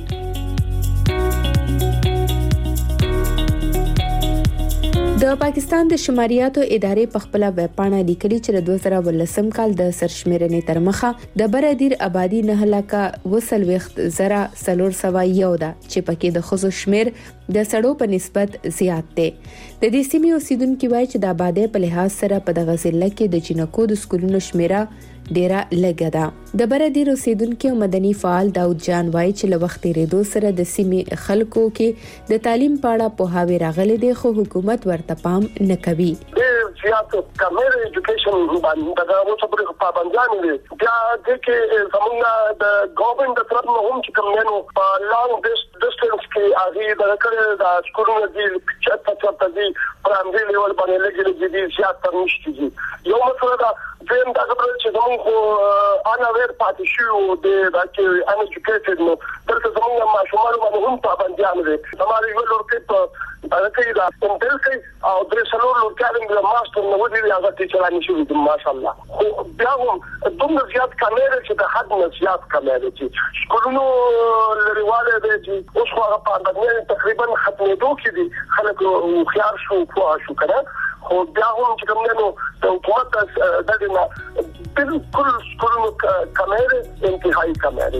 د پاکستان د شماریاتو ادارې په خپل ویب پاڼه لیکلي چې د دوه زره ولسم کال د سرشمیرنې تر مخه د بردیر آبادی نه لکه وصل وخت زرا سلور سوا یو ده چې پکې د خزو شمیر د سړو په نسبت زیات دی. د دې سیمې اوسیدونکو وایي چې د آبادی په لحاظ سره په دغه ضلع کې د جنکو د سکولونو شمیره ډیره لږه ده. د بردیر اوسیدونکو مدني فعال داود جان وایي چې له وخت ریدو سره د سیمې خلکو کې د تعلیم په اړه په هاوی راغلي دي خو حکومت ورته پام نه کوي. زیات کمر ایجوکیشن باندې دا اوس په پابندیان دي بیا د کې زمونږ د ګورنمنت د طرف نه هم چې کوم نو په لانګ ډیسټنس کې هغه د کړه د سکولونو دي چې تاسو دي پرانځي لیول باندې لګي دي زیات تر نشته یو مسله دا زم دا خبره چې زموږ انا ور پاتې شو د راکې ان ایجوکیټډ نو دلته زموږ ماشومان باندې هم پابندیان دي زموږ یو لورته په دا کې دا څنګه کوي او درې څلور لورکارین د ماستر نو دي هغه چې چلاني شو دي ماشاءالله خو بیا هم دومره زیات کامیره چې د حد نه زیات کامیره چې سکولونو لريواله دي چې اوس هغه پابندیان تقریبا ختمېدو کې دي خلک خيار شو خو شو کړه خو بیا هم چې کوم نو د حکومت د دې نه بالکل سکولونو کامیره انتهایی کامیره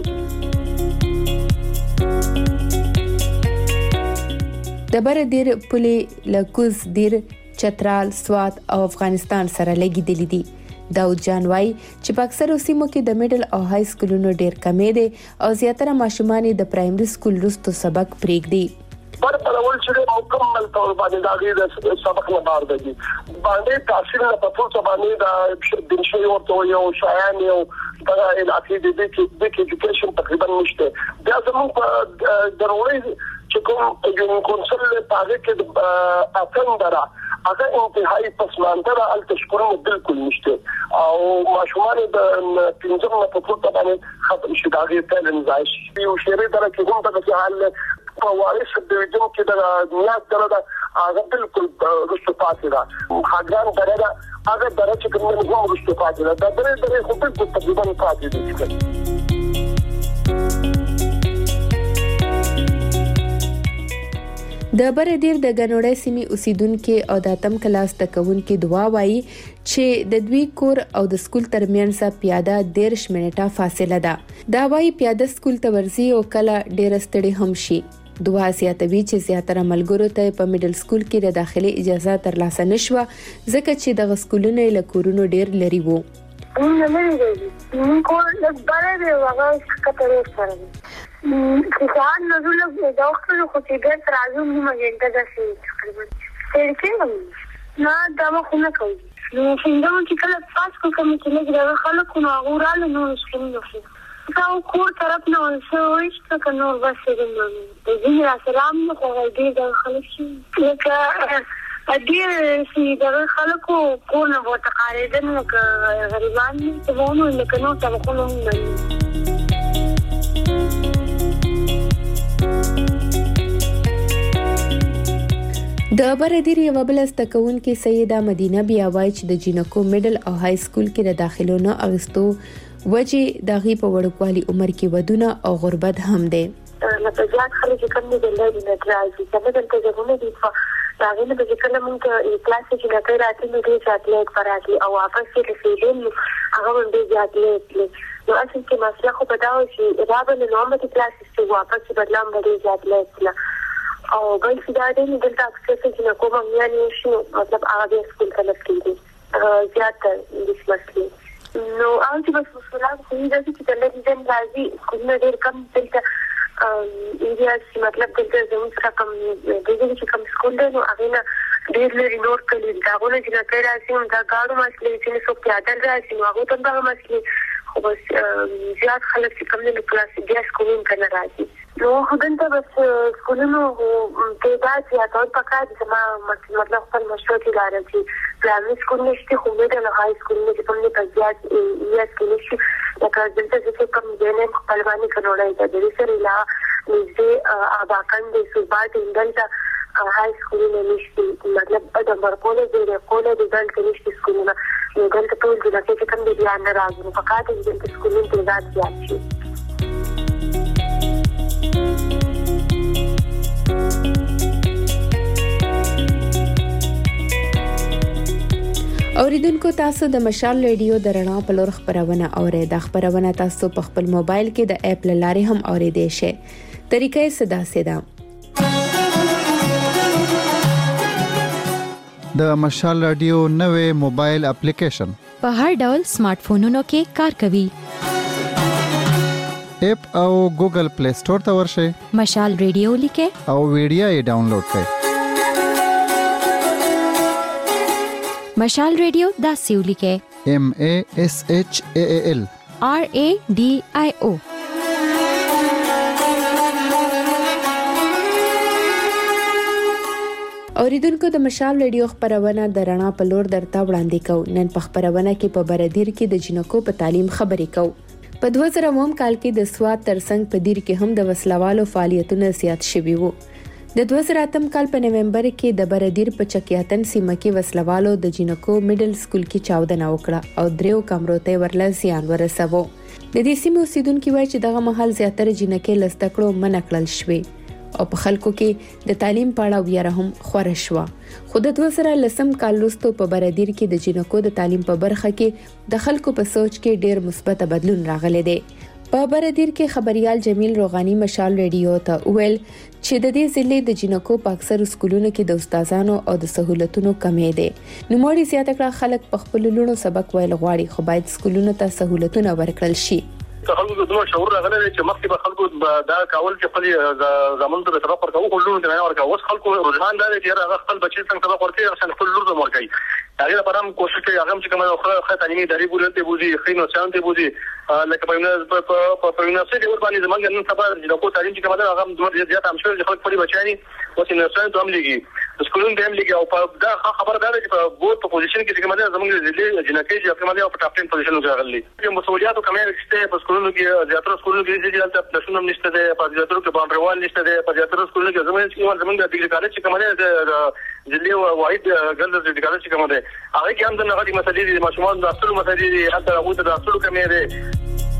د بر ډیر پولې لکوز ډیر چترال سوات او افغانستان سره لګیدلې دي داود جان وای چې په اکثر سیمو کې د میډل او های سکولونو ډیر کمې دي او زیاتره ماشومان د پرایمري سکول وروسته سبق پرېږدي پر پرول چې مکمل تور باندې داغي د سبق نه بار دی باندې تاثیر نه پټو څه باندې د دنشي ورته یو شایان یو دا علاقې د دې د ایجوکیشن تقریبا نشته بیا زموږ په ضروري چې کوم یو کونسل پاره کې د اتندرا هغه انتهایی پسماندره ال تشکرونه بالکل نشته او ماشومان د پنځم نه پټو ته باندې ختم شي داغي ته لنځای شي یو شری درته کوم په حال په وارث د ویډیو کې د نیاز درته هغه بالکل رښتو پاتې ده هغه درته هغه درته چې کوم نه هم رښتو پاتې ده دا درې درې خو بالکل تقریبا پاتې دي د بر ډیر د غنوړې سیمې اوسیدونکو او د اتم کلاس تکونکو دعا وایي چې د دوی کور او د سکول ترمنځ پیاده دیرش منټه فاصله ده دا وایي پیاده سکول ته ورځي او کله ډیر ستړي هم شي دعا سیاتوي چې زیاتره ملګرو ته په میډل سکول کې د داخلي اجازه ترلاسه نشوه ځکه چې د سکولونو له کورونو ډیر لري وو نه نه دی نو کول د بره دی هغه کتره سره چې ځان نزول د وختونو خو چې ګر ترازو موږ ته د شي تقریبا څنګه نه دا مخ نه کوي نو څنګه چې کله پاس کو کوم چې لږ خلکو نو غوړاله نو څنګه دا کور طرف نه ولسوي چې کنه بس دې د دې سلام نو خو دې د خلک چې لکه ادي چې د خلکو کو نه وته قاعده نو غریبان ته وونه لکه نو تاسو نو د بردیر یو بل استکون کې سیده مدینه بیا وای چې د جینکو میډل او های سکول کې د داخلو نه اغستو وجه دغه په وړوکوالي عمر کې ودونه او غربت هم ده لکه ځان خلک کوم دي د لارې نه راځي چې دلته ځونه دي دا غوښنه به کله مونږ کلاس کې نه کوي راځي نو دې چاټلیک پراتي او واپس کې رسیدل هغه باندې چاټلیک نو اصل کې مسله خو پداو چې رابل نو مته کلاس کې واپس بدلام باندې چاټلیک او بل څه دا دې دلته اکثر چې کوم یعنی شنو مطلب هغه سکول ته لګیږي زیات د مسلې نو او چې بس مسلمان خو دې چې تلویزیون راځي کومه ډېر کم دلته ایریا چې مطلب دلته زموږ څخه کم دغه چې کم سکول دی نو هغه نه ډېر لري نور کلی دا غوښنه چې نه کوي راځي دا کارو مسلې چې څوک پیاده راځي نو هغه ته به مسلې خو بس زیات خلک چې کم نه کلاس بیا سکولین کنه راځي نو هغه بس سکولونو په داسې اټول پکا د ما مطلب خپل مشروع کې راځي پرایمري سکول نشته خو د های سکول نه کوم نه پزیات یې کې نشي لکه دلته چې کوم ځای خپل باندې کړوړای دا د سره لا نږدې اباکان د صوبات دلته های سکول نه نشته مطلب د مرکوله د کوله د دلته نشته سکولونه نو دلته ټول د لکه کوم د بیان راځي نو پکا د دلته سکولونو ته ځات شي اوریدونکو تاسو د مشال ریډیو د رڼا په لور خبرونه اورئ د خبرونه تاسو په خپل موبایل کې د اپ لارې هم اوریدئ شئ طریقې صدا ساده د مشال ریډیو نوې موبایل اپلیکیشن په هر ډول سمارټ فونونو کې کار کوي اپ او ګوګل پلی سٹور ته ورشئ مشال ریډیو لیکه او ویډیو یې ډاونلوډ کړئ مشال ریډیو دا سیولی کې M A S H A A L R A D I O. اوریدونکو د مشال ریډیو خبرونه د رڼا په لور درته وړاندې کوو. نن په خبرونه کې په بردیر کې د جنکو په تعلیم خبرې کوو. په دوه زره اووم کال کې د سواد ترڅنګ په دیر کې هم د وسلوالو فعالیتونه زیات شوي وو. د دوه زره اتم کال په نومبر کې د بردیر په چکیاتن سیمه کې وسلوالو د جنکو میډل سکول کې چاودنه وکړه او دریو کمرو ته ورله زیان ورسوه. د دې سیمې اوسیدونکو وایي چې دغه مهال زیاتره جنکې لستکړو منع کړل شوې او په خلکو کې د تعلیم په اړه ویره هم خوره شوه. خو د دوه زره لسم کال وروسته په بردیر کې د جنکو د تعلیم په برخه کې د خلکو په سوچ کې ډیر مثبت بدلون راغلی دی. په بردیر کې خبريال جمیل روغانی مشال ریډیو ته ویل چې د دې ضلع د جنکو په اکثر سکولونو کې د استادانو او د سہولتونو کمی دی. نو موري زیاته کړه خلک په خپل لونو سبق ویل غواړي خو باید سکولونو ته سہولتونه ورکړل شي. خلکو د دوه شعور راغلی چې مخکې به خلکو دا کول چې خپل زمون ته سبق ورکوي خو لونه نه ورکوي. اوس خلکو رجحان دا دی چې هغه خپل بچی څنګه سبق ورکوي او څنګه خپل لور ته ورکوي. هغه لپاره هم کوشش کوي هغه چې کومه خو تعلیمي ادارې بولته بوزي خینو څنګه بوزي لکه په یوه په په یونیورسيټي ور باندې زمونږ نن سبا د کو تعلیم چې کومه ده هغه دوه زیات هم شوی خلک په بچی اوس یونیورسيټي ته هم لګي سکولونو ته هم لګي او په دا خبره ده چې په بورډ په پوزیشن کې چې کومه ده زمونږ ضلع جنکې چې کومه ده په ټاپ ټین پوزیشن کې راغلي. چې مسؤلیت او کمې شته په سکولونو کې زیاتره سکولونو کې چې دلته پلسونه نشته ده په زیاتره کې باندې نشته ده په زیاتره سکولونو کې زمونږ چې زمونږ د ډیګري کالج چې کومه ده ضلع واحد ګرلز ډیګري کالج چې کومه ده هغه کې هم د نغدي مسلې دي ماشومان د اصل مسلې دي حتی هغه د اصل کمې ده.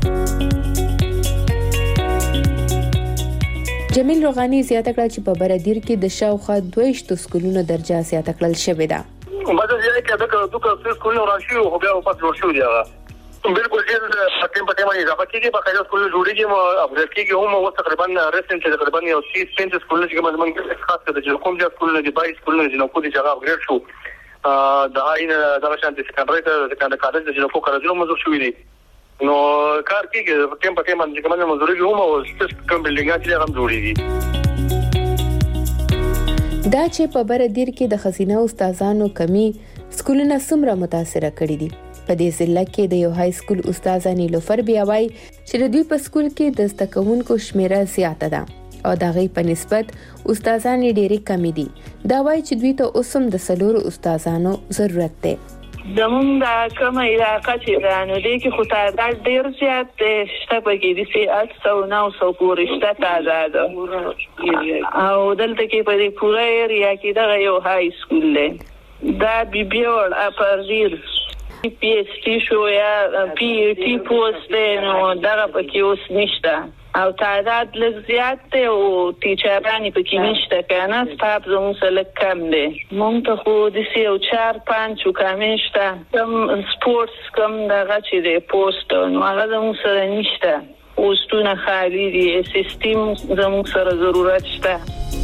جمیل روغانی زیاته کړه چې په بردیر کې د شاوخوا دوه سکولونو درجه زیاته کړل شوې ده. مګر ځای کې دا دوه سکولونه راشي او بیا په جوړ شو دی هغه بالکل چې د ټیم په ټیم اضافه کیږي په خیال سکول جوړیږي مو افغان کېږي هم او تقریبا ریسنت تقریبا یو سی سپینټ سکول چې کوم موږ خاص کر د کوم ځای سکول نه دی بای سکول نه دی نو کو دي چې هغه اپګریډ شو دا عین دا شانتي سکندري ته د کالج د جنو کارجو مزور شوې دي نو کار کېږي ټیم په ټیم باندې کومه مزوري هم او سیستم بلډینګ چې هم جوړیږي. دا چې په بردیر کې د خزینه استادانو کمی سکولونه څومره متاثر کړي دي. په دې ضلع کې د یو های سکول استاد نیلوفر بیا وایي چې د دوی په سکول کې د زده کوونکو شمیره زیاته ده او د هغې په نسبت استادان ډېرې کمې دي. دا وایي چې دوی ته اوس هم د څلورو استادانو ضرورت دی. زمونږ د کومه علاقه چې ده نو دې کې خو تعداد ډېر زیات دی شته پکې داسې اته سوه نهه سوه پورې شته تعداد او دلته کې په دې پوره ایریا کې دغه یو های سکول دی دا بیبیوړ اپرزیر پی ایچ ټي شو یا پی ای ټي پوسټ دی نو دغه پکې اوس نشته او تعداد لږ زیات دی او ټیچران پکې نشته کنه سټاف زموږ سره لږ کم دی. موږ ته خو داسې یو چار پنځ چوکامې شته کوم سپورټس کوم دغه چې دی پوسټ نو هغه زموږ سره نشته پوسټونه خالي دي سیستم زموږ سره ضرورت شته.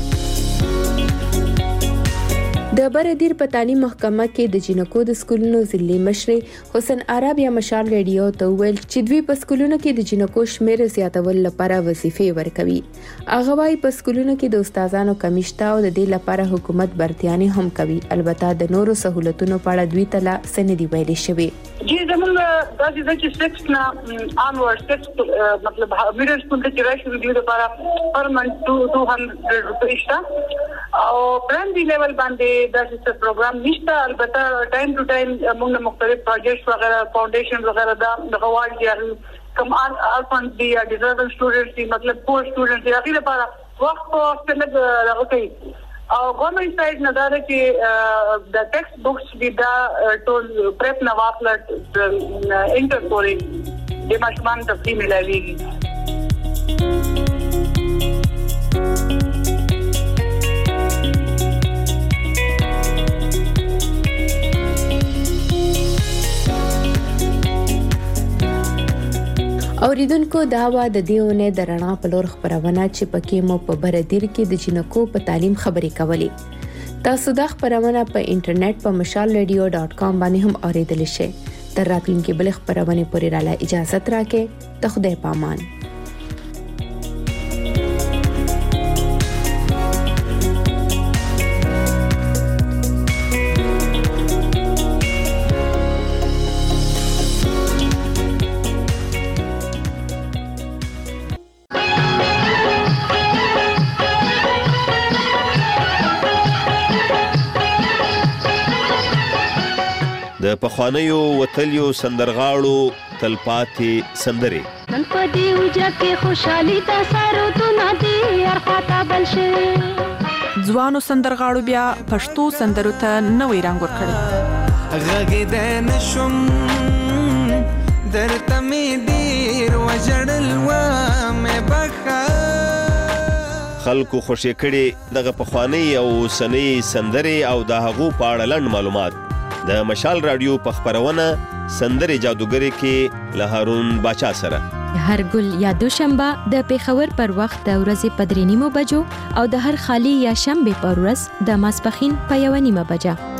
د بردیر په تعلیم محکمه کې د جنکو د سکولونو ضلعي مشر حسن عرب یا مشال ریډیو ته ویل چې دوی په سکولونو کې د جنکو شمیر زیاتول لپاره وظیفې ورکوي. هغه وايي په سکولونو کې د استادانو کمی شته او د دې لپاره حکومت برتیانې هم کوي. البته د نورو سہولتونو په اړه دوی ته لا سندې ویلې شوې. جی زموږ د دې چې سکس نه انورډ سکس مطلب میډل سکول ته راشي د لپاره پر منټ دوه سوه روپۍ شته او پرایمري لیول باندې دا څه پروګرام نشته. البته ټایم ټو ټایم موږ مختلف پروجیکټس وغیرہ فاونډیشن وغیرہ دا د غواړي چې کوم ارفان دی یا ډیزایبل سټوډنټس دی مطلب پور سټوډنټس دی هغه لپاره وخت په څنګه راغلی او ګورنمنت سایډ نه دا چې د ټیکسټ بوکس دی دا ټول پریپ نه واخلټ انټر پورې د ماشومان تفصیل ملایوي. اوریدونکو دا وا د دیونه د رڼا په لور خبرونه چې پکې مو په بردیر کې د جنکو په تعلیم خبرې کولې. تاسو دا خبرونه په انټرنیټ په مشال ریډیو ډاٹ کام باندې هم اوریدل شئ. تر راتلونکي بل خبرونه پورې رااله اجازه تراکه ته خدای پامان. د پخوانیو وتلیو سندرغاړو تلپاتې سندرې. نن په دې وجه کې خوشحالي د سرودونه دي هر خواته بل شي. ځوانو سندرغاړو بیا پښتو سندرو ته نوې رنګ ورکړی. غږېدی نشم درته مې ډېر وژړل ومې بخښه. خلکو خوشې کړي دغه پخوانۍ او اوسنۍ سندرې او د هغو په اړه لنډ معلومات د مشال رادیو په خپرونه سندرې جادوګرې کې له هارون باچا سره هر ګل یا دوشنبه د پیښور پر وخت د ورځې په درې نیمو بجو او د هر خالی یا شنبه پر ورځ د ماسپښین په یو نیمه بجه.